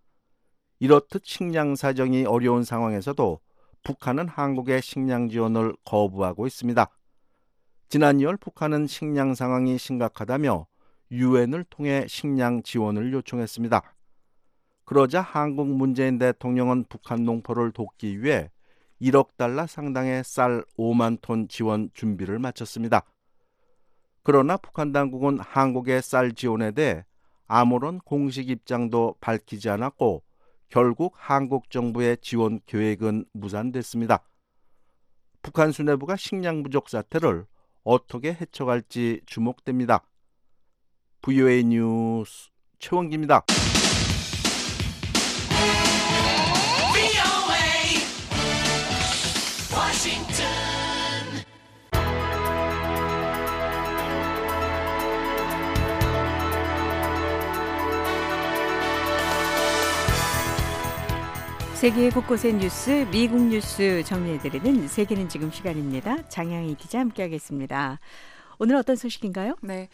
이렇듯 식량 사정이 어려운 상황에서도 북한은 한국의 식량 지원을 거부하고 있습니다. 지난 이월 북한은 식량 상황이 심각하다며 유엔을 통해 식량 지원을 요청했습니다. 그러자 한국 문재인 대통령은 북한 농포를 돕기 위해 일억 달러 상당의 쌀 오만 톤 지원 준비를 마쳤습니다. 그러나 북한 당국은 한국의 쌀 지원에 대해 아무런 공식 입장도 밝히지 않았고 결국 한국 정부의 지원 계획은 무산됐습니다. 북한 수뇌부가 식량 부족 사태를 어떻게 헤쳐갈지 주목됩니다. 브이오에이 뉴스 최원기입니다. 세계 곳곳의 뉴스, 미국 뉴스 정리해드리는 세계는 지금 시간입니다. 장향희 기자 함께하겠습니다. 오늘 어떤 소식인가요? 네,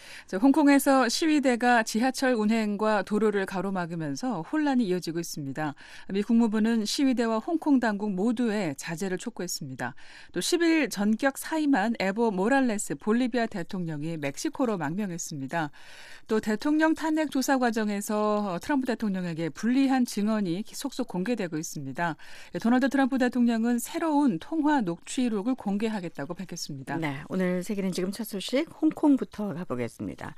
홍콩에서 시위대가 지하철 운행과 도로를 가로막으면서 혼란이 이어지고 있습니다. 미 국무부는 시위대와 홍콩 당국 모두의 자제를 촉구했습니다. 또 십 일 전격 사임한 에보 모랄레스 볼리비아 대통령이 멕시코로 망명했습니다. 또 대통령 탄핵 조사 과정에서 트럼프 대통령에게 불리한 증언이 속속 공개되고 있습니다. 도널드 트럼프 대통령은 새로운 통화 녹취록을 공개하겠다고 밝혔습니다. 네, 오늘 세계는 지금 첫 소식 홍콩부터 가보겠습니다.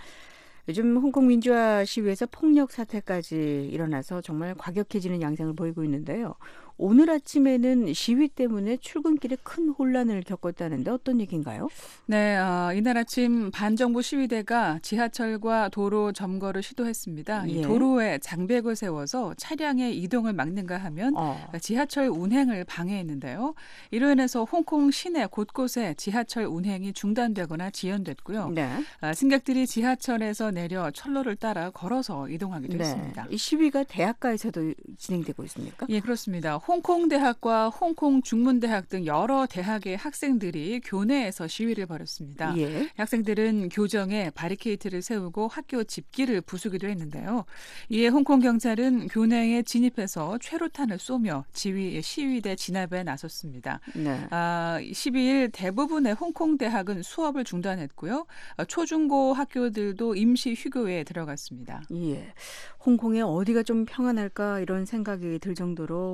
요즘 홍콩 민주화 시위에서 폭력 사태까지 일어나서 정말 과격해지는 양상을 보이고 있는데요. 오늘 아침에는 시위 때문에 출근길에 큰 혼란을 겪었다는데 어떤 얘기인가요? 네, 어, 이날 아침 반정부 시위대가 지하철과 도로 점거를 시도했습니다. 예. 이 도로에 장벽을 세워서 차량의 이동을 막는가 하면 어. 지하철 운행을 방해했는데요. 이로 인해서 홍콩 시내 곳곳에 지하철 운행이 중단되거나 지연됐고요. 네. 아, 승객들이 지하철에서 내려 철로를 따라 걸어서 이동하기도 네. 했습니다. 이 시위가 대학가에서도 진행되고 있습니까? 예, 그렇습니다. 홍콩 대학과 홍콩 중문대학 등 여러 대학의 학생들이 교내에서 시위를 벌였습니다. 예. 학생들은 교정에 바리케이트를 세우고 학교 집기를 부수기도 했는데요. 이에 홍콩 경찰은 교내에 진입해서 최루탄을 쏘며 지휘, 시위대 진압에 나섰습니다. 네. 아, 십이 일 대부분의 홍콩 대학은 수업을 중단했고요. 초중고 학교들도 임시 휴교에 들어갔습니다. 예. 홍콩에 어디가 좀 평안할까 이런 생각이 들 정도로 모든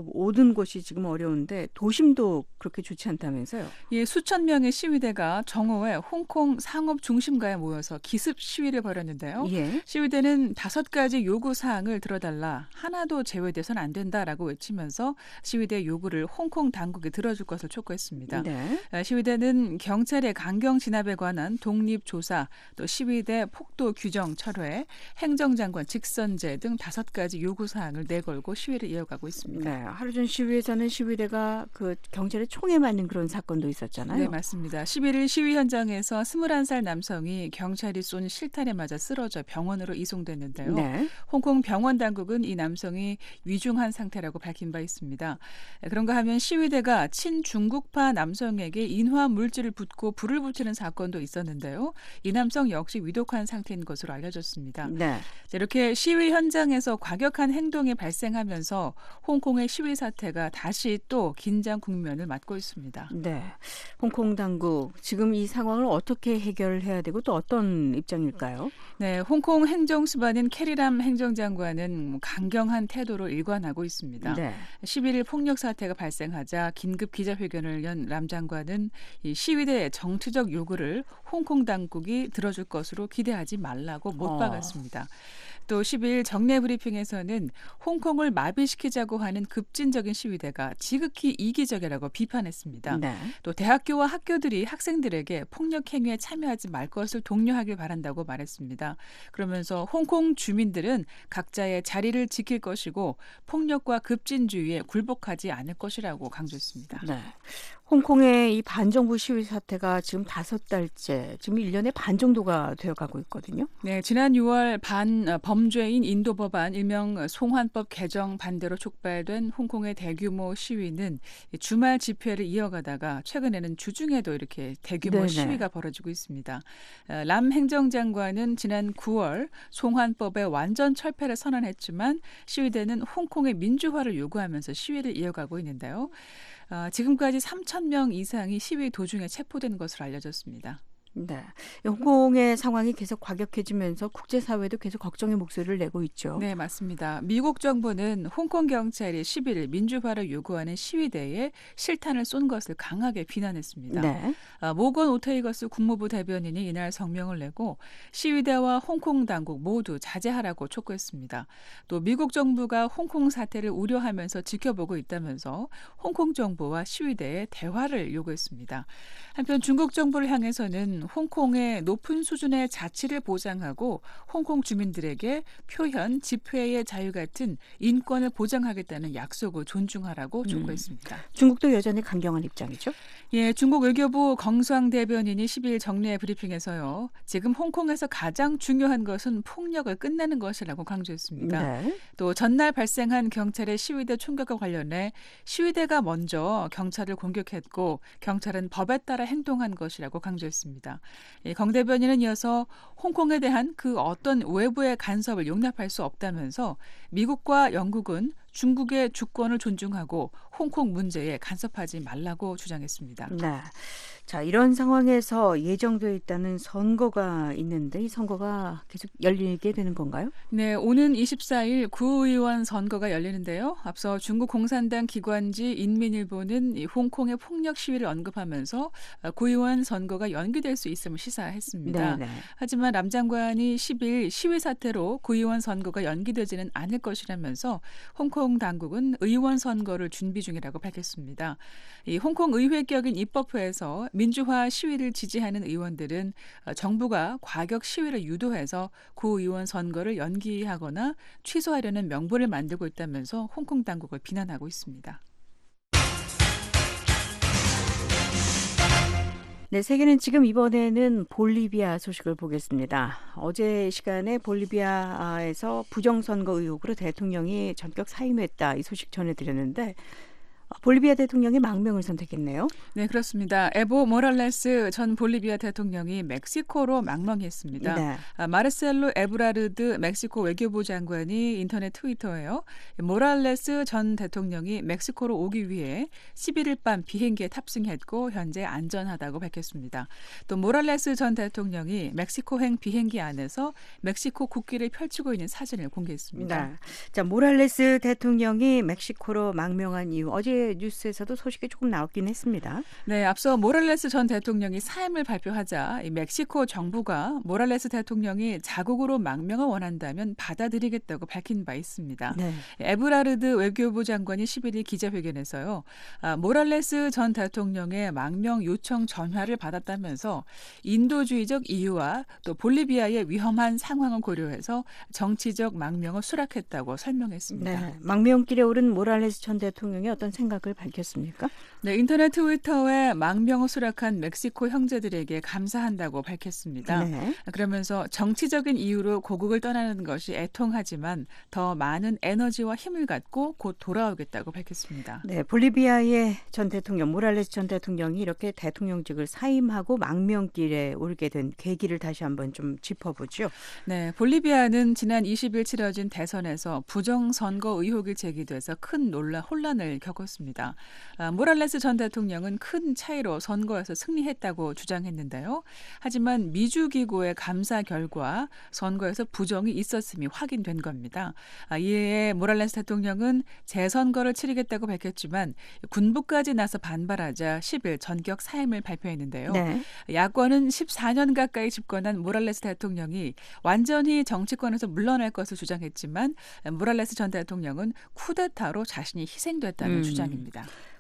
노는 곳이 지금 어려운데 도심도 그렇게 좋지 않다면서요? 예, 수천 명의 시위대가 정오에 홍콩 상업 중심가에 모여서 기습 시위를 벌였는데요. 예. 시위대는 다섯 가지 요구 사항을 들어달라, 하나도 제외돼서는 안 된다라고 외치면서 시위대 요구를 홍콩 당국에 들어줄 것을 촉구했습니다. 네. 시위대는 경찰의 강경 진압에 관한 독립 조사, 또 시위대 폭도 규정 철회, 행정장관 직선제 등 다섯 가지 요구 사항을 내걸고 시위를 이어가고 있습니다. 네, 하루 전 시위에서는 시위대가 그 경찰의 총에 맞는 그런 사건도 있었잖아요. 네, 맞습니다. 십일 일 시위 현장에서 스물한 살 남성이 경찰이 쏜 실탄에 맞아 쓰러져 병원으로 이송됐는데요. 네. 홍콩 병원 당국은 이 남성이 위중한 상태라고 밝힌 바 있습니다. 그런가 하면 시위대가 친중국파 남성에게 인화 물질을 붓고 불을 붙이는 사건도 있었는데요. 이 남성 역시 위독한 상태인 것으로 알려졌습니다. 네. 이렇게 시위 현장에서 과격한 행동이 발생하면서 홍콩의 시위 사태가 다시 또 긴장 국면을 맞고 있습니다. 네, 홍콩 당국 지금 이 상황을 어떻게 해결해야 되고 또 어떤 입장일까요? 네, 홍콩 행정수반인 캐리람 행정장관은 강경한 태도로 일관하고 있습니다. 네. 십일 일 폭력 사태가 발생하자 긴급 기자회견을 연 람 장관은 이 시위대의 정치적 요구를 홍콩 당국이 들어줄 것으로 기대하지 말라고 못 어. 박았습니다. 또 십이 일 정례 브리핑에서는 홍콩을 마비시키자고 하는 급진적인 시위대가 지극히 이기적이라고 비판했습니다. 네. 또 대학교와 학교들이 학생들에게 폭력 행위에 참여하지 말 것을 독려하길 바란다고 말했습니다. 그러면서 홍콩 주민들은 각자의 자리를 지킬 것이고 폭력과 급진주의에 굴복하지 않을 것이라고 강조했습니다. 네. 홍콩의 이 반정부 시위 사태가 지금 다섯 달째, 지금 일 년의 반 정도가 되어가고 있거든요. 네, 지난 유월 반 어, 범죄인 인도 법안 일명 송환법 개정 반대로 촉발된 홍콩의 대규모 시위는 주말 집회를 이어가다가 최근에는 주중에도 이렇게 대규모 네네. 시위가 벌어지고 있습니다. 어, 람 행정장관은 지난 구월 송환법의 완전 철폐를 선언했지만 시위대는 홍콩의 민주화를 요구하면서 시위를 이어가고 있는데요. 어, 지금까지 삼천 명 이상이 시위 도중에 체포된 것으로 알려졌습니다. 네, 홍콩의 상황이 계속 과격해지면서 국제사회도 계속 걱정의 목소리를 내고 있죠. 네, 맞습니다. 미국 정부는 홍콩 경찰이 십일 일 민주화를 요구하는 시위대에 실탄을 쏜 것을 강하게 비난했습니다. 네. 아, 모건 오테이거스 국무부 대변인이 이날 성명을 내고 시위대와 홍콩 당국 모두 자제하라고 촉구했습니다. 또 미국 정부가 홍콩 사태를 우려하면서 지켜보고 있다면서 홍콩 정부와 시위대의 대화를 요구했습니다. 한편 중국 정부를 향해서는 홍콩의 높은 수준의 자치를 보장하고 홍콩 주민들에게 표현, 집회의 자유 같은 인권을 보장하겠다는 약속을 존중하라고 촉구했습니다. 음. 중국도 여전히 강경한 입장이죠? 예, 중국 외교부 경수왕 대변인이 십이 일 정례 브리핑에서요. 지금 홍콩에서 가장 중요한 것은 폭력을 끝내는 것이라고 강조했습니다. 네. 또 전날 발생한 경찰의 시위대 총격과 관련해 시위대가 먼저 경찰을 공격했고 경찰은 법에 따라 행동한 것이라고 강조했습니다. 예, 경 대변인은 이어서 홍콩에 대한 그 어떤 외부의 간섭을 용납할 수 없다면서 미국과 영국은 중국의 주권을 존중하고 홍콩 문제에 간섭하지 말라고 주장했습니다. 네. 자, 이런 상황에서 예정되어 있다는 선거가 있는데 이 선거가 계속 열리게 되는 건가요? 네, 오는 이십사 일 구의원 선거가 열리는데요. 앞서 중국 공산당 기관지 인민일보는 이 홍콩의 폭력 시위를 언급하면서 구의원 선거가 연기될 수 있음을 시사했습니다. 네네. 하지만 람 장관이 십일 일 시위 사태로 구의원 선거가 연기되지는 않을 것이라면서 홍콩 당국은 의원 선거를 준비 중이라고 밝혔습니다. 이 홍콩 의회격인 입법회에서 민주화 시위를 지지하는 의원들은 정부가 과격 시위를 유도해서 구의원 선거를 연기하거나 취소하려는 명분을 만들고 있다면서 홍콩 당국을 비난하고 있습니다. 네, 세계는 지금 이번에는 볼리비아 소식을 보겠습니다. 어제 시간에 볼리비아에서 부정선거 의혹으로 대통령이 전격 사임했다 이 소식 전해드렸는데 볼리비아 대통령이 망명을 선택했네요. 네, 그렇습니다. 에보 모랄레스 전 볼리비아 대통령이 멕시코로 망명했습니다. 네. 아, 마르셀로 에브라르드 멕시코 외교부 장관이 인터넷 트위터에요. 모랄레스 전 대통령이 멕시코로 오기 위해 십일 일 밤 비행기에 탑승했고 현재 안전하다고 밝혔습니다. 또 모랄레스 전 대통령이 멕시코행 비행기 안에서 멕시코 국기를 펼치고 있는 사진을 공개했습니다. 네. 자, 모랄레스 대통령이 멕시코로 망명한 이유 어제 뉴스에서도 소식이 조금 나왔긴 했습니다. 네, 앞서 모랄레스 전 대통령이 사임을 발표하자 이 멕시코 정부가 모랄레스 대통령이 자국으로 망명을 원한다면 받아들이겠다고 밝힌 바 있습니다. 네. 에브라르드 외교부 장관이 십일 일 기자회견에서요. 아, 모랄레스 전 대통령의 망명 요청 전화를 받았다면서 인도주의적 이유와 또 볼리비아의 위험한 상황을 고려해서 정치적 망명을 수락했다고 설명했습니다. 네, 망명길에 오른 모랄레스 전 대통령이 어떤 생각을 밝혔습니까? 네, 인터넷 트위터에 망명을 수락한 멕시코 형제들에게 감사한다고 밝혔습니다. 네. 그러면서 정치적인 이유로 고국을 떠나는 것이 애통하지만 더 많은 에너지와 힘을 갖고 곧 돌아오겠다고 밝혔습니다. 네, 볼리비아의 전 대통령 모랄레스 전 대통령이 이렇게 대통령직을 사임하고 망명길에 오르게 된 계기를 다시 한번 좀 짚어보죠. 네, 볼리비아는 지난 이십 일 치러진 대선에서 부정선거 의혹이 제기돼서 큰 논란, 혼란을 겪었습니다. 아, 모랄레스 전 대통령은 큰 차이로 선거에서 승리했다고 주장했는데요. 하지만 미주기구의 감사 결과 선거에서 부정이 있었음이 확인된 겁니다. 아, 이에 모랄레스 대통령은 재선거를 치르겠다고 밝혔지만 군부까지 나서 반발하자 십 일 전격 사임을 발표했는데요. 네. 야권은 십사 년 가까이 집권한 모랄레스 대통령이 완전히 정치권에서 물러날 것을 주장했지만 모랄레스 전 대통령은 쿠데타로 자신이 희생됐다는 음. 주장입니다.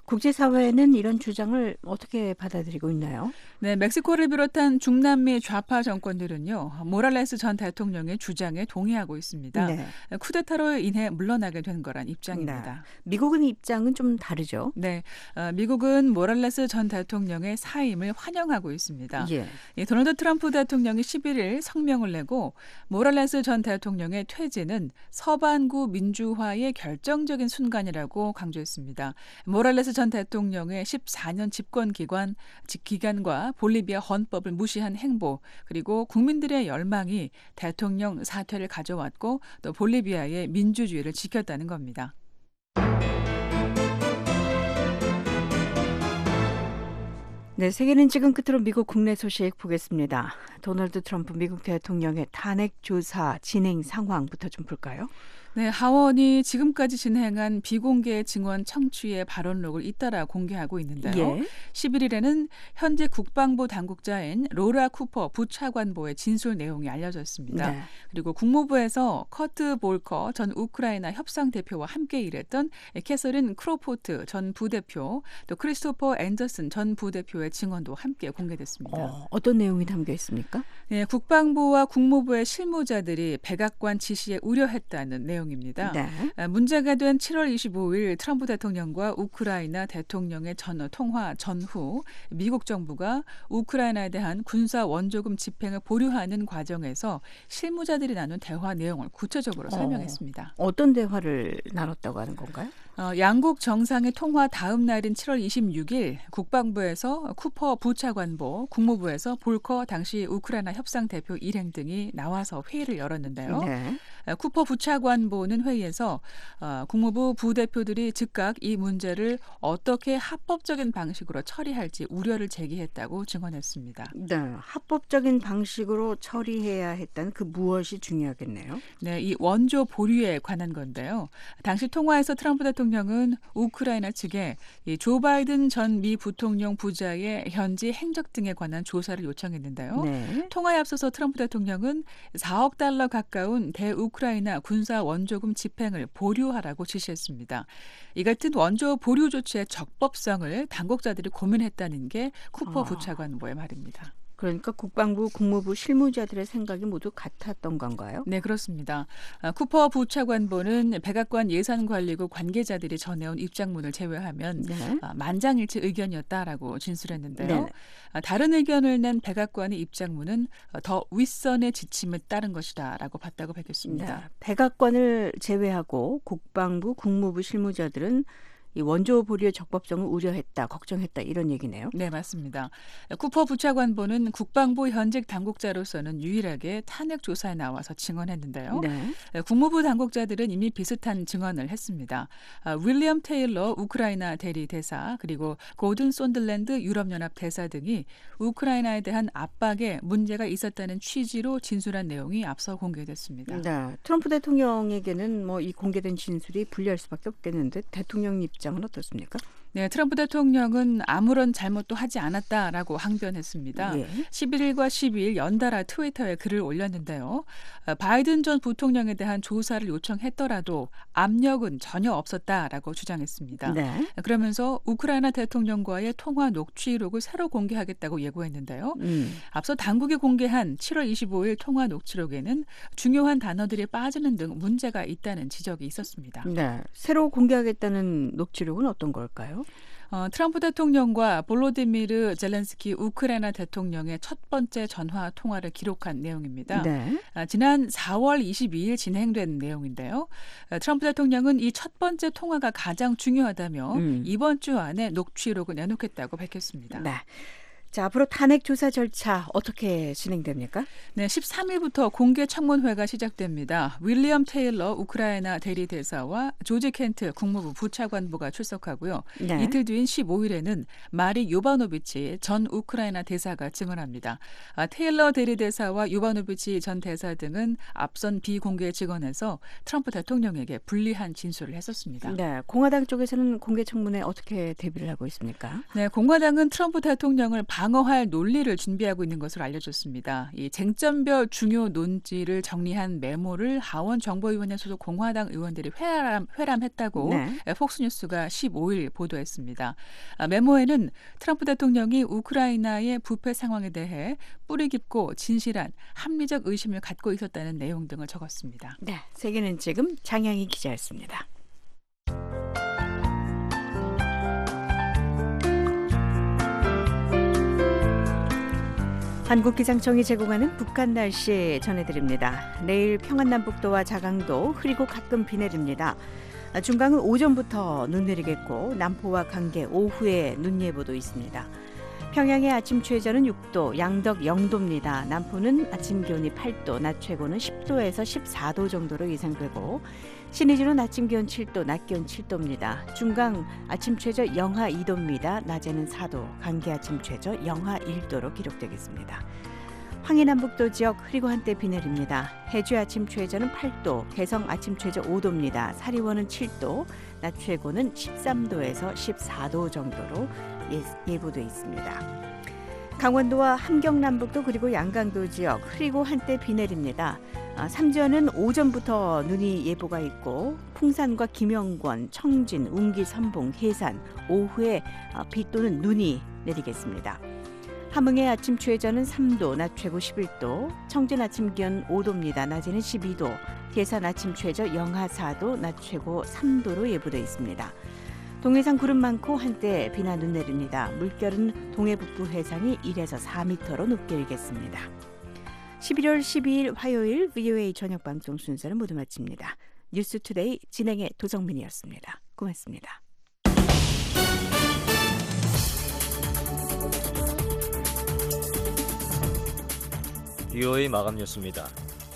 국제사회는 이런 주장을 어떻게 받아들이고 있나요? 네, 멕시코를 비롯한 중남미 좌파 정권들은요, 모랄레스 전 대통령의 주장에 동의하고 있습니다. 네. 쿠데타로 인해 물러나게 된 거란 입장입니다. 네. 미국은 입장은 좀 다르죠? 네, 어, 미국은 모랄레스 전 대통령의 사임을 환영하고 있습니다. 예. 예, 도널드 트럼프 대통령이 십일 일 성명을 내고 모랄레스 전 대통령의 퇴진은 서반구 민주화의 결정적인 순간이라고 강조했습니다. 모랄레스 전 대통령의 십사 년 집권 기간, 기간과 볼리비아 헌법을 무시한 행보 그리고 국민들의 열망이 대통령 사퇴를 가져왔고 또 볼리비아의 민주주의를 지켰다는 겁니다. 네, 세계는 지금 끝으로 미국 국내 소식 보겠습니다. 도널드 트럼프 미국 대통령의 탄핵 조사 진행 상황부터 좀 볼까요? 네, 하원이 지금까지 진행한 비공개 증언 청취의 발언록을 잇따라 공개하고 있는데요. 예. 십일 일에는 현재 국방부 당국자인 로라 쿠퍼 부차관보의 진술 내용이 알려졌습니다. 네. 그리고 국무부에서 커트 볼커 전 우크라이나 협상대표와 함께 일했던 캐서린 크로포트 전 부대표, 또 크리스토퍼 앤더슨 전 부대표의 증언도 함께 공개됐습니다. 어, 어떤 내용이 담겨 있습니까? 네, 국방부와 국무부의 실무자들이 백악관 지시에 우려했다는 내용 입니다. 네. 문제가 된 칠월 이십오일 트럼프 대통령과 우크라이나 대통령의 전 통화 전후 미국 정부가 우크라이나에 대한 군사 원조금 집행을 보류하는 과정에서 실무자들이 나눈 대화 내용을 구체적으로 설명했습니다. 어, 어떤 대화를 나눴다고 하는 건가요? 어, 양국 정상의 통화 다음 날인 칠월 이십육일 국방부에서 쿠퍼 부차관보, 국무부에서 볼커 당시 우크라이나 협상 대표 일행 등이 나와서 회의를 열었는데요. 네. 쿠퍼 부차관보는 회의에서 어, 국무부 부대표들이 즉각 이 문제를 어떻게 합법적인 방식으로 처리할지 우려를 제기했다고 증언했습니다. 네, 합법적인 방식으로 처리해야 했다는 그 무엇이 중요하겠네요. 네, 이 원조 보류에 관한 건데요. 당시 통화에서 트럼프 대통령은 우크라이나 측에 이 조 바이든 전 미 부통령 부자의 현지 행적 등에 관한 조사를 요청했는데요. 네. 통화에 앞서서 트럼프 대통령은 사억 달러 가까운 대우크라이나 군사 원조금 집행을 보류하라고 지시했습니다. 이 같은 원조 보류 조치의 적법성을 당국자들이 고민했다는 게 쿠퍼 아. 부차관보의 말입니다. 그러니까 국방부, 국무부 실무자들의 생각이 모두 같았던 건가요? 네, 그렇습니다. 쿠퍼 부차관보는 백악관 예산관리국 관계자들이 전해온 입장문을 제외하면 네. 만장일치 의견이었다라고 진술했는데요. 네. 다른 의견을 낸 백악관의 입장문은 더 윗선의 지침에 따른 것이다라고 봤다고 밝혔습니다. 네. 백악관을 제외하고 국방부, 국무부 실무자들은 이 원조 보류의 적법성을 우려했다, 걱정했다 이런 얘기네요. 네, 맞습니다. 쿠퍼 부차관보는 국방부 현직 당국자로서는 유일하게 탄핵 조사에 나와서 증언했는데요. 네. 국무부 당국자들은 이미 비슷한 증언을 했습니다. 윌리엄 테일러 우크라이나 대리 대사 그리고 고든 손들랜드 유럽연합 대사 등이 우크라이나에 대한 압박에 문제가 있었다는 취지로 진술한 내용이 앞서 공개됐습니다. 네, 트럼프 대통령에게는 뭐 이 공개된 진술이 불리할 수밖에 없겠는데 대통령 입장은 어떻습니까? 네, 트럼프 대통령은 아무런 잘못도 하지 않았다라고 항변했습니다. 예. 십일일과 십이일 연달아 트위터에 글을 올렸는데요. 바이든 전 부통령에 대한 조사를 요청했더라도 압력은 전혀 없었다라고 주장했습니다. 네. 그러면서 우크라이나 대통령과의 통화 녹취록을 새로 공개하겠다고 예고했는데요. 음. 앞서 당국이 공개한 칠월 이십오일 통화 녹취록에는 중요한 단어들이 빠지는 등 문제가 있다는 지적이 있었습니다. 네, 새로 공개하겠다는 녹취록은 어떤 걸까요? 어, 트럼프 대통령과 볼로디미르 젤렌스키 우크라이나 대통령의 첫 번째 전화 통화를 기록한 내용입니다. 네. 아, 지난 사월 이십이일 진행된 내용인데요. 아, 트럼프 대통령은 이 첫 번째 통화가 가장 중요하다며 음. 이번 주 안에 녹취록을 내놓겠다고 밝혔습니다. 네. 자, 앞으로 탄핵 조사 절차 어떻게 진행됩니까? 네, 십삼일부터 공개 청문회가 시작됩니다. 윌리엄 테일러 우크라이나 대리 대사와 조지 켄트 국무부 부차관보가 출석하고요. 네. 이틀 뒤인 십오일에는 마리 요바노비치 전 우크라이나 대사가 증언합니다. 아, 테일러 대리 대사와 요바노비치 전 대사 등은 앞선 비공개 증언에서 트럼프 대통령에게 불리한 진술을 했었습니다. 네, 공화당 쪽에서는 공개 청문회 어떻게 대비를 하고 있습니까? 네, 공화당은 트럼프 대통령을 방어할 논리를 준비하고 있는 것으로 알려졌습니다. 이 쟁점별 중요 논지를 정리한 메모를 하원 정보위원회 소속 공화당 의원들이 회람, 회람했다고 네. 폭스뉴스가 십오일 보도했습니다. 아, 메모에는 트럼프 대통령이 우크라이나의 부패 상황에 대해 뿌리 깊고 진실한 합리적 의심을 갖고 있었다는 내용 등을 적었습니다. 네, 세계는 지금 장양희 기자였습니다. 한국기상청이 제공하는 북한 날씨 전해드립니다. 내일 평안남북도와 자강도 흐리고 가끔 비 내립니다. 중강은 오전부터 눈 내리겠고 남포와 강계 오후에 눈 예보도 있습니다. 평양의 아침 최저는 육도, 양덕 영도입니다. 남포는 아침 기온이 팔도, 낮 최고는 십도에서 십사도 정도로 예상되고 신의주는 아침 기온 칠도, 낮 기온 칠도입니다. 중강 아침 최저 영하 이도입니다. 낮에는 사도, 강계 아침 최저 영하 일도로 기록되겠습니다. 황해남북도 지역 흐리고 한때 비 내립니다. 해주 아침 최저는 팔도, 개성 아침 최저 오도입니다. 사리원은 칠도, 낮 최고는 십삼도에서 십사도 정도로 예, 예보돼 있습니다. 강원도와 함경남북도 그리고 양강도 지역 흐리고 한때 비 내립니다. 아, 삼지연은 오전부터 눈이 예보가 있고 풍산과 김영권, 청진, 운기, 선봉, 해산 오후에 아, 비 또는 눈이 내리겠습니다. 함흥의 아침 최저는 삼도, 낮 최고 십일도, 청진 아침 기온 오도입니다. 낮에는 십이도, 계산 아침 최저 영하 사도, 낮 최고 삼도로 예보돼 있습니다. 동해상 구름 많고 한때 비나 눈 내립니다. 물결은 동해 북부 해상이 일에서 사미터로 높게 일겠습니다. 십일월 십이일 화요일 브이오에이 저녁 방송 순서는 모두 마칩니다. 뉴스투데이 진행의 도정민이었습니다. 고맙습니다. 브이오에이 마감 뉴스입니다.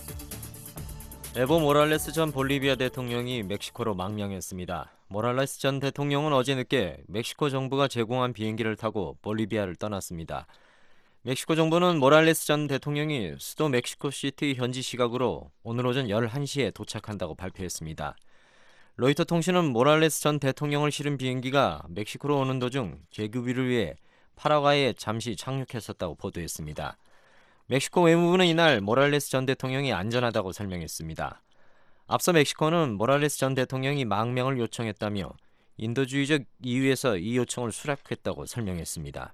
에보 모랄레스 전 볼리비아 대통령이 멕시코로 망명했습니다. 모랄레스 전 대통령은 어제 늦게 멕시코 정부가 제공한 비행기를 타고 볼리비아를 떠났습니다. 멕시코 정부는 모랄레스 전 대통령이 수도 멕시코시티 현지 시각으로 오늘 오전 열한시에 도착한다고 발표했습니다. 로이터 통신은 모랄레스 전 대통령을 실은 비행기가 멕시코로 오는 도중 재급유를 위해 파라과이에 잠시 착륙했었다고 보도했습니다. 멕시코 외무부는 이날 모랄레스 전 대통령이 안전하다고 설명했습니다. 앞서 멕시코는 모랄레스 전 대통령이 망명을 요청했다며 인도주의적 이유에서 이 요청을 수락했다고 설명했습니다.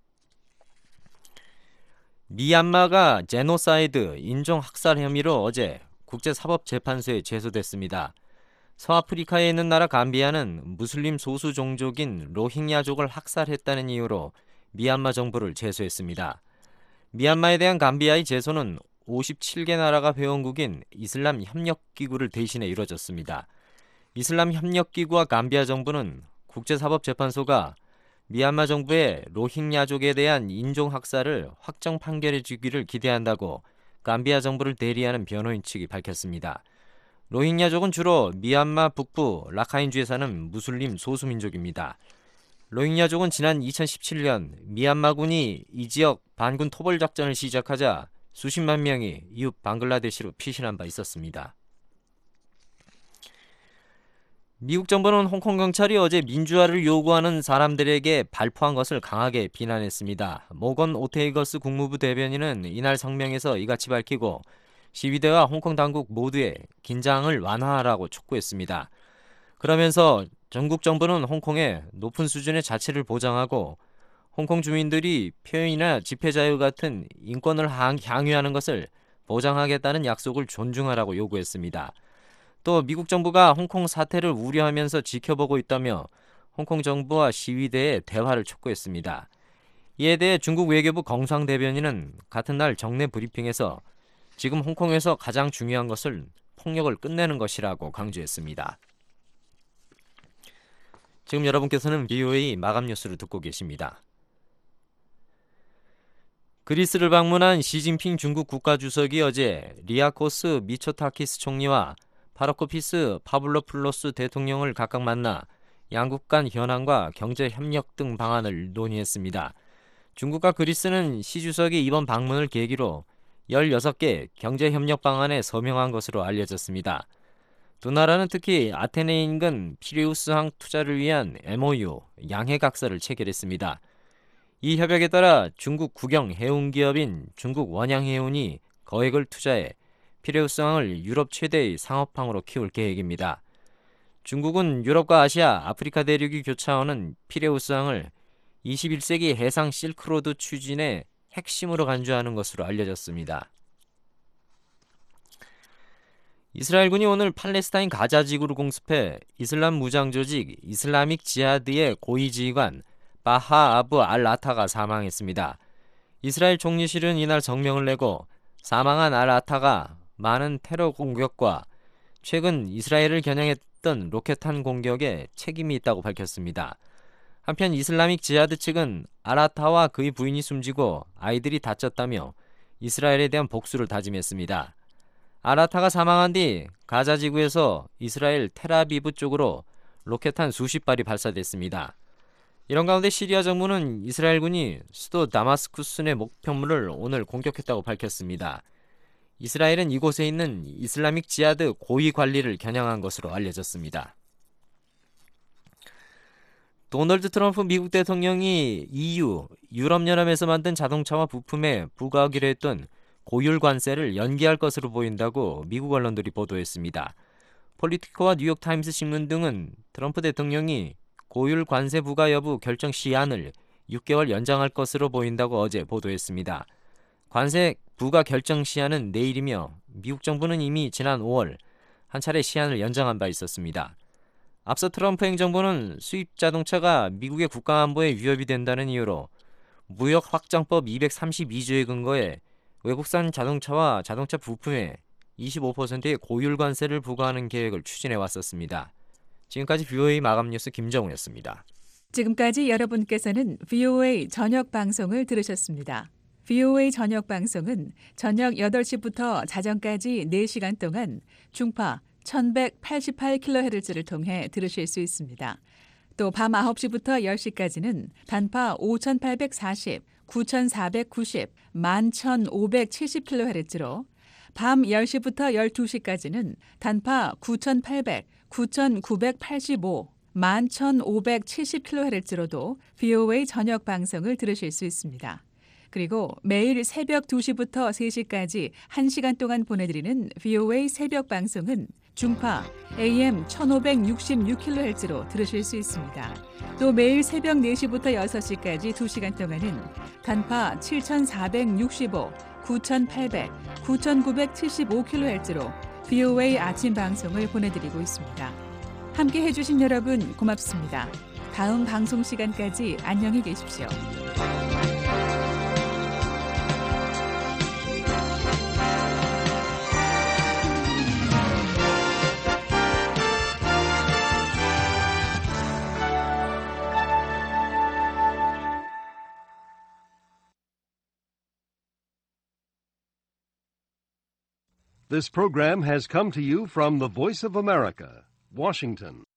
미얀마가 제노사이드 인종학살 혐의로 어제 국제사법재판소에 제소됐습니다. 서아프리카에 있는 나라 감비아는 무슬림 소수 종족인 로힝야족을 학살했다는 이유로 미얀마 정부를 제소했습니다. 미얀마에 대한 감비아의 제소는 오십칠개 나라가 회원국인 이슬람 협력기구를 대신해 이뤄졌습니다. 이슬람 협력기구와 감비아 정부는 국제사법재판소가 미얀마 정부의 로힝야족에 대한 인종학살을 확정 판결해 주기를 기대한다고 감비아 정부를 대리하는 변호인 측이 밝혔습니다. 로힝야족은 주로 미얀마 북부 라카인주에 사는 무슬림 소수민족입니다. 로힝야족은 지난 이천십칠 년 미얀마군이 이 지역 반군 토벌 작전을 시작하자 수십만 명이 이웃 방글라데시로 피신한 바 있었습니다. 미국 정부는 홍콩 경찰이 어제 민주화를 요구하는 사람들에게 발포한 것을 강하게 비난했습니다. 모건 오테이거스 국무부 대변인은 이날 성명에서 이같이 밝히고 시위대와 홍콩 당국 모두의 긴장을 완화하라고 촉구했습니다. 그러면서 전국 정부는 홍콩에 높은 수준의 자치를 보장하고 홍콩 주민들이 표현이나 집회 자유 같은 인권을 향유하는 것을 보장하겠다는 약속을 존중하라고 요구했습니다. 또 미국 정부가 홍콩 사태를 우려하면서 지켜보고 있다며 홍콩 정부와 시위대의 대화를 촉구했습니다. 이에 대해 중국 외교부 경상 대변인은 같은 날 정례 브리핑에서 지금 홍콩에서 가장 중요한 것은 폭력을 끝내는 것이라고 강조했습니다. 지금 여러분께서는 브이오에이 마감 뉴스를 듣고 계십니다. 그리스를 방문한 시진핑 중국 국가주석이 어제 리아코스 미초타키스 총리와 파라코피스 파블로플로스 대통령을 각각 만나 양국 간 현안과 경제 협력 등 방안을 논의했습니다. 중국과 그리스는 시 주석이 이번 방문을 계기로 열여섯 개 경제 협력 방안에 서명한 것으로 알려졌습니다. 두 나라는 특히 아테네 인근 피레우스항 투자를 위한 엠오유 양해각서를 체결했습니다. 이 협약에 따라 중국 국영 해운기업인 중국 원양해운이 거액을 투자해 피레우스항을 유럽 최대의 상업항으로 키울 계획입니다. 중국은 유럽과 아시아, 아프리카 대륙이 교차하는 피레우스항을 이십일 세기 해상 실크로드 추진의 핵심으로 간주하는 것으로 알려졌습니다. 이스라엘군이 오늘 팔레스타인 가자 지구를 공습해 이슬람 무장 조직 이슬라믹 지하드의 고위 지휘관 바하 아부 알 아타가 사망했습니다. 이스라엘 총리실은 이날 성명을 내고 사망한 알 아타가 많은 테러 공격과 최근 이스라엘을 겨냥했던 로켓탄 공격에 책임이 있다고 밝혔습니다. 한편 이슬라믹 지하드 측은 알 아타와 그의 부인이 숨지고 아이들이 다쳤다며 이스라엘에 대한 복수를 다짐했습니다. 알 아타가 사망한 뒤 가자 지구에서 이스라엘 텔아비브 쪽으로 로켓탄 수십 발이 발사됐습니다. 이런 가운데 시리아 정부는 이스라엘군이 수도 다마스쿠스 내 목표물을 오늘 공격했다고 밝혔습니다. 이스라엘은 이곳에 있는 이슬라믹 지하드 고위 관리를 겨냥한 것으로 알려졌습니다. 도널드 트럼프 미국 대통령이 이유, 유럽연합에서 만든 자동차와 부품에 부과하기로 했던 고율 관세를 연기할 것으로 보인다고 미국 언론들이 보도했습니다. 폴리티코와 뉴욕타임스 신문 등은 트럼프 대통령이 고율 관세 부과 여부 결정 시한을 육 개월 연장할 것으로 보인다고 어제 보도했습니다. 관세 부과 결정 시한은 내일이며 미국 정부는 이미 지난 오월 한 차례 시한을 연장한 바 있었습니다. 앞서 트럼프 행정부는 수입 자동차가 미국의 국가안보에 위협이 된다는 이유로 무역 확장법 이백삼십이 조에 근거해 외국산 자동차와 자동차 부품에 이십오 퍼센트의 고율 관세를 부과하는 계획을 추진해 왔었습니다. 지금까지 브이오에이 마감 뉴스 김정우였습니다. 지금까지 여러분께서는 브이오에이 저녁 방송을 들으셨습니다. 브이오에이 저녁 방송은 저녁 여덟 시부터 자정까지 네 시간 동안 중파 천백팔십팔 킬로헤르츠를 통해 들으실 수 있습니다. 또 밤 아홉 시부터 열 시까지는 단파 오천팔백사십, 구천사백구십, 만 천오백칠십 킬로헤르츠로 밤 열 시부터 열두 시까지는 단파 구천팔백, 구천구백팔십오, 만 천오백칠십 킬로헤르츠로도 브이오에이 저녁 방송을 들으실 수 있습니다. 그리고 매일 새벽 두 시부터 세 시까지 한 시간 동안 보내드리는 브이오에이 새벽 방송은 중파 에이엠 천오백육십육 킬로헤르츠로 들으실 수 있습니다. 또 매일 새벽 네 시부터 여섯 시까지 두 시간 동안은 단파 칠천사백육십오, 구천팔백, 구천구백칠십오 킬로헤르츠로 브이오에이 아침 방송을 보내드리고 있습니다. 함께 해주신 여러분 고맙습니다. 다음 방송 시간까지 안녕히 계십시오. This program has come to you from the Voice of America, Washington.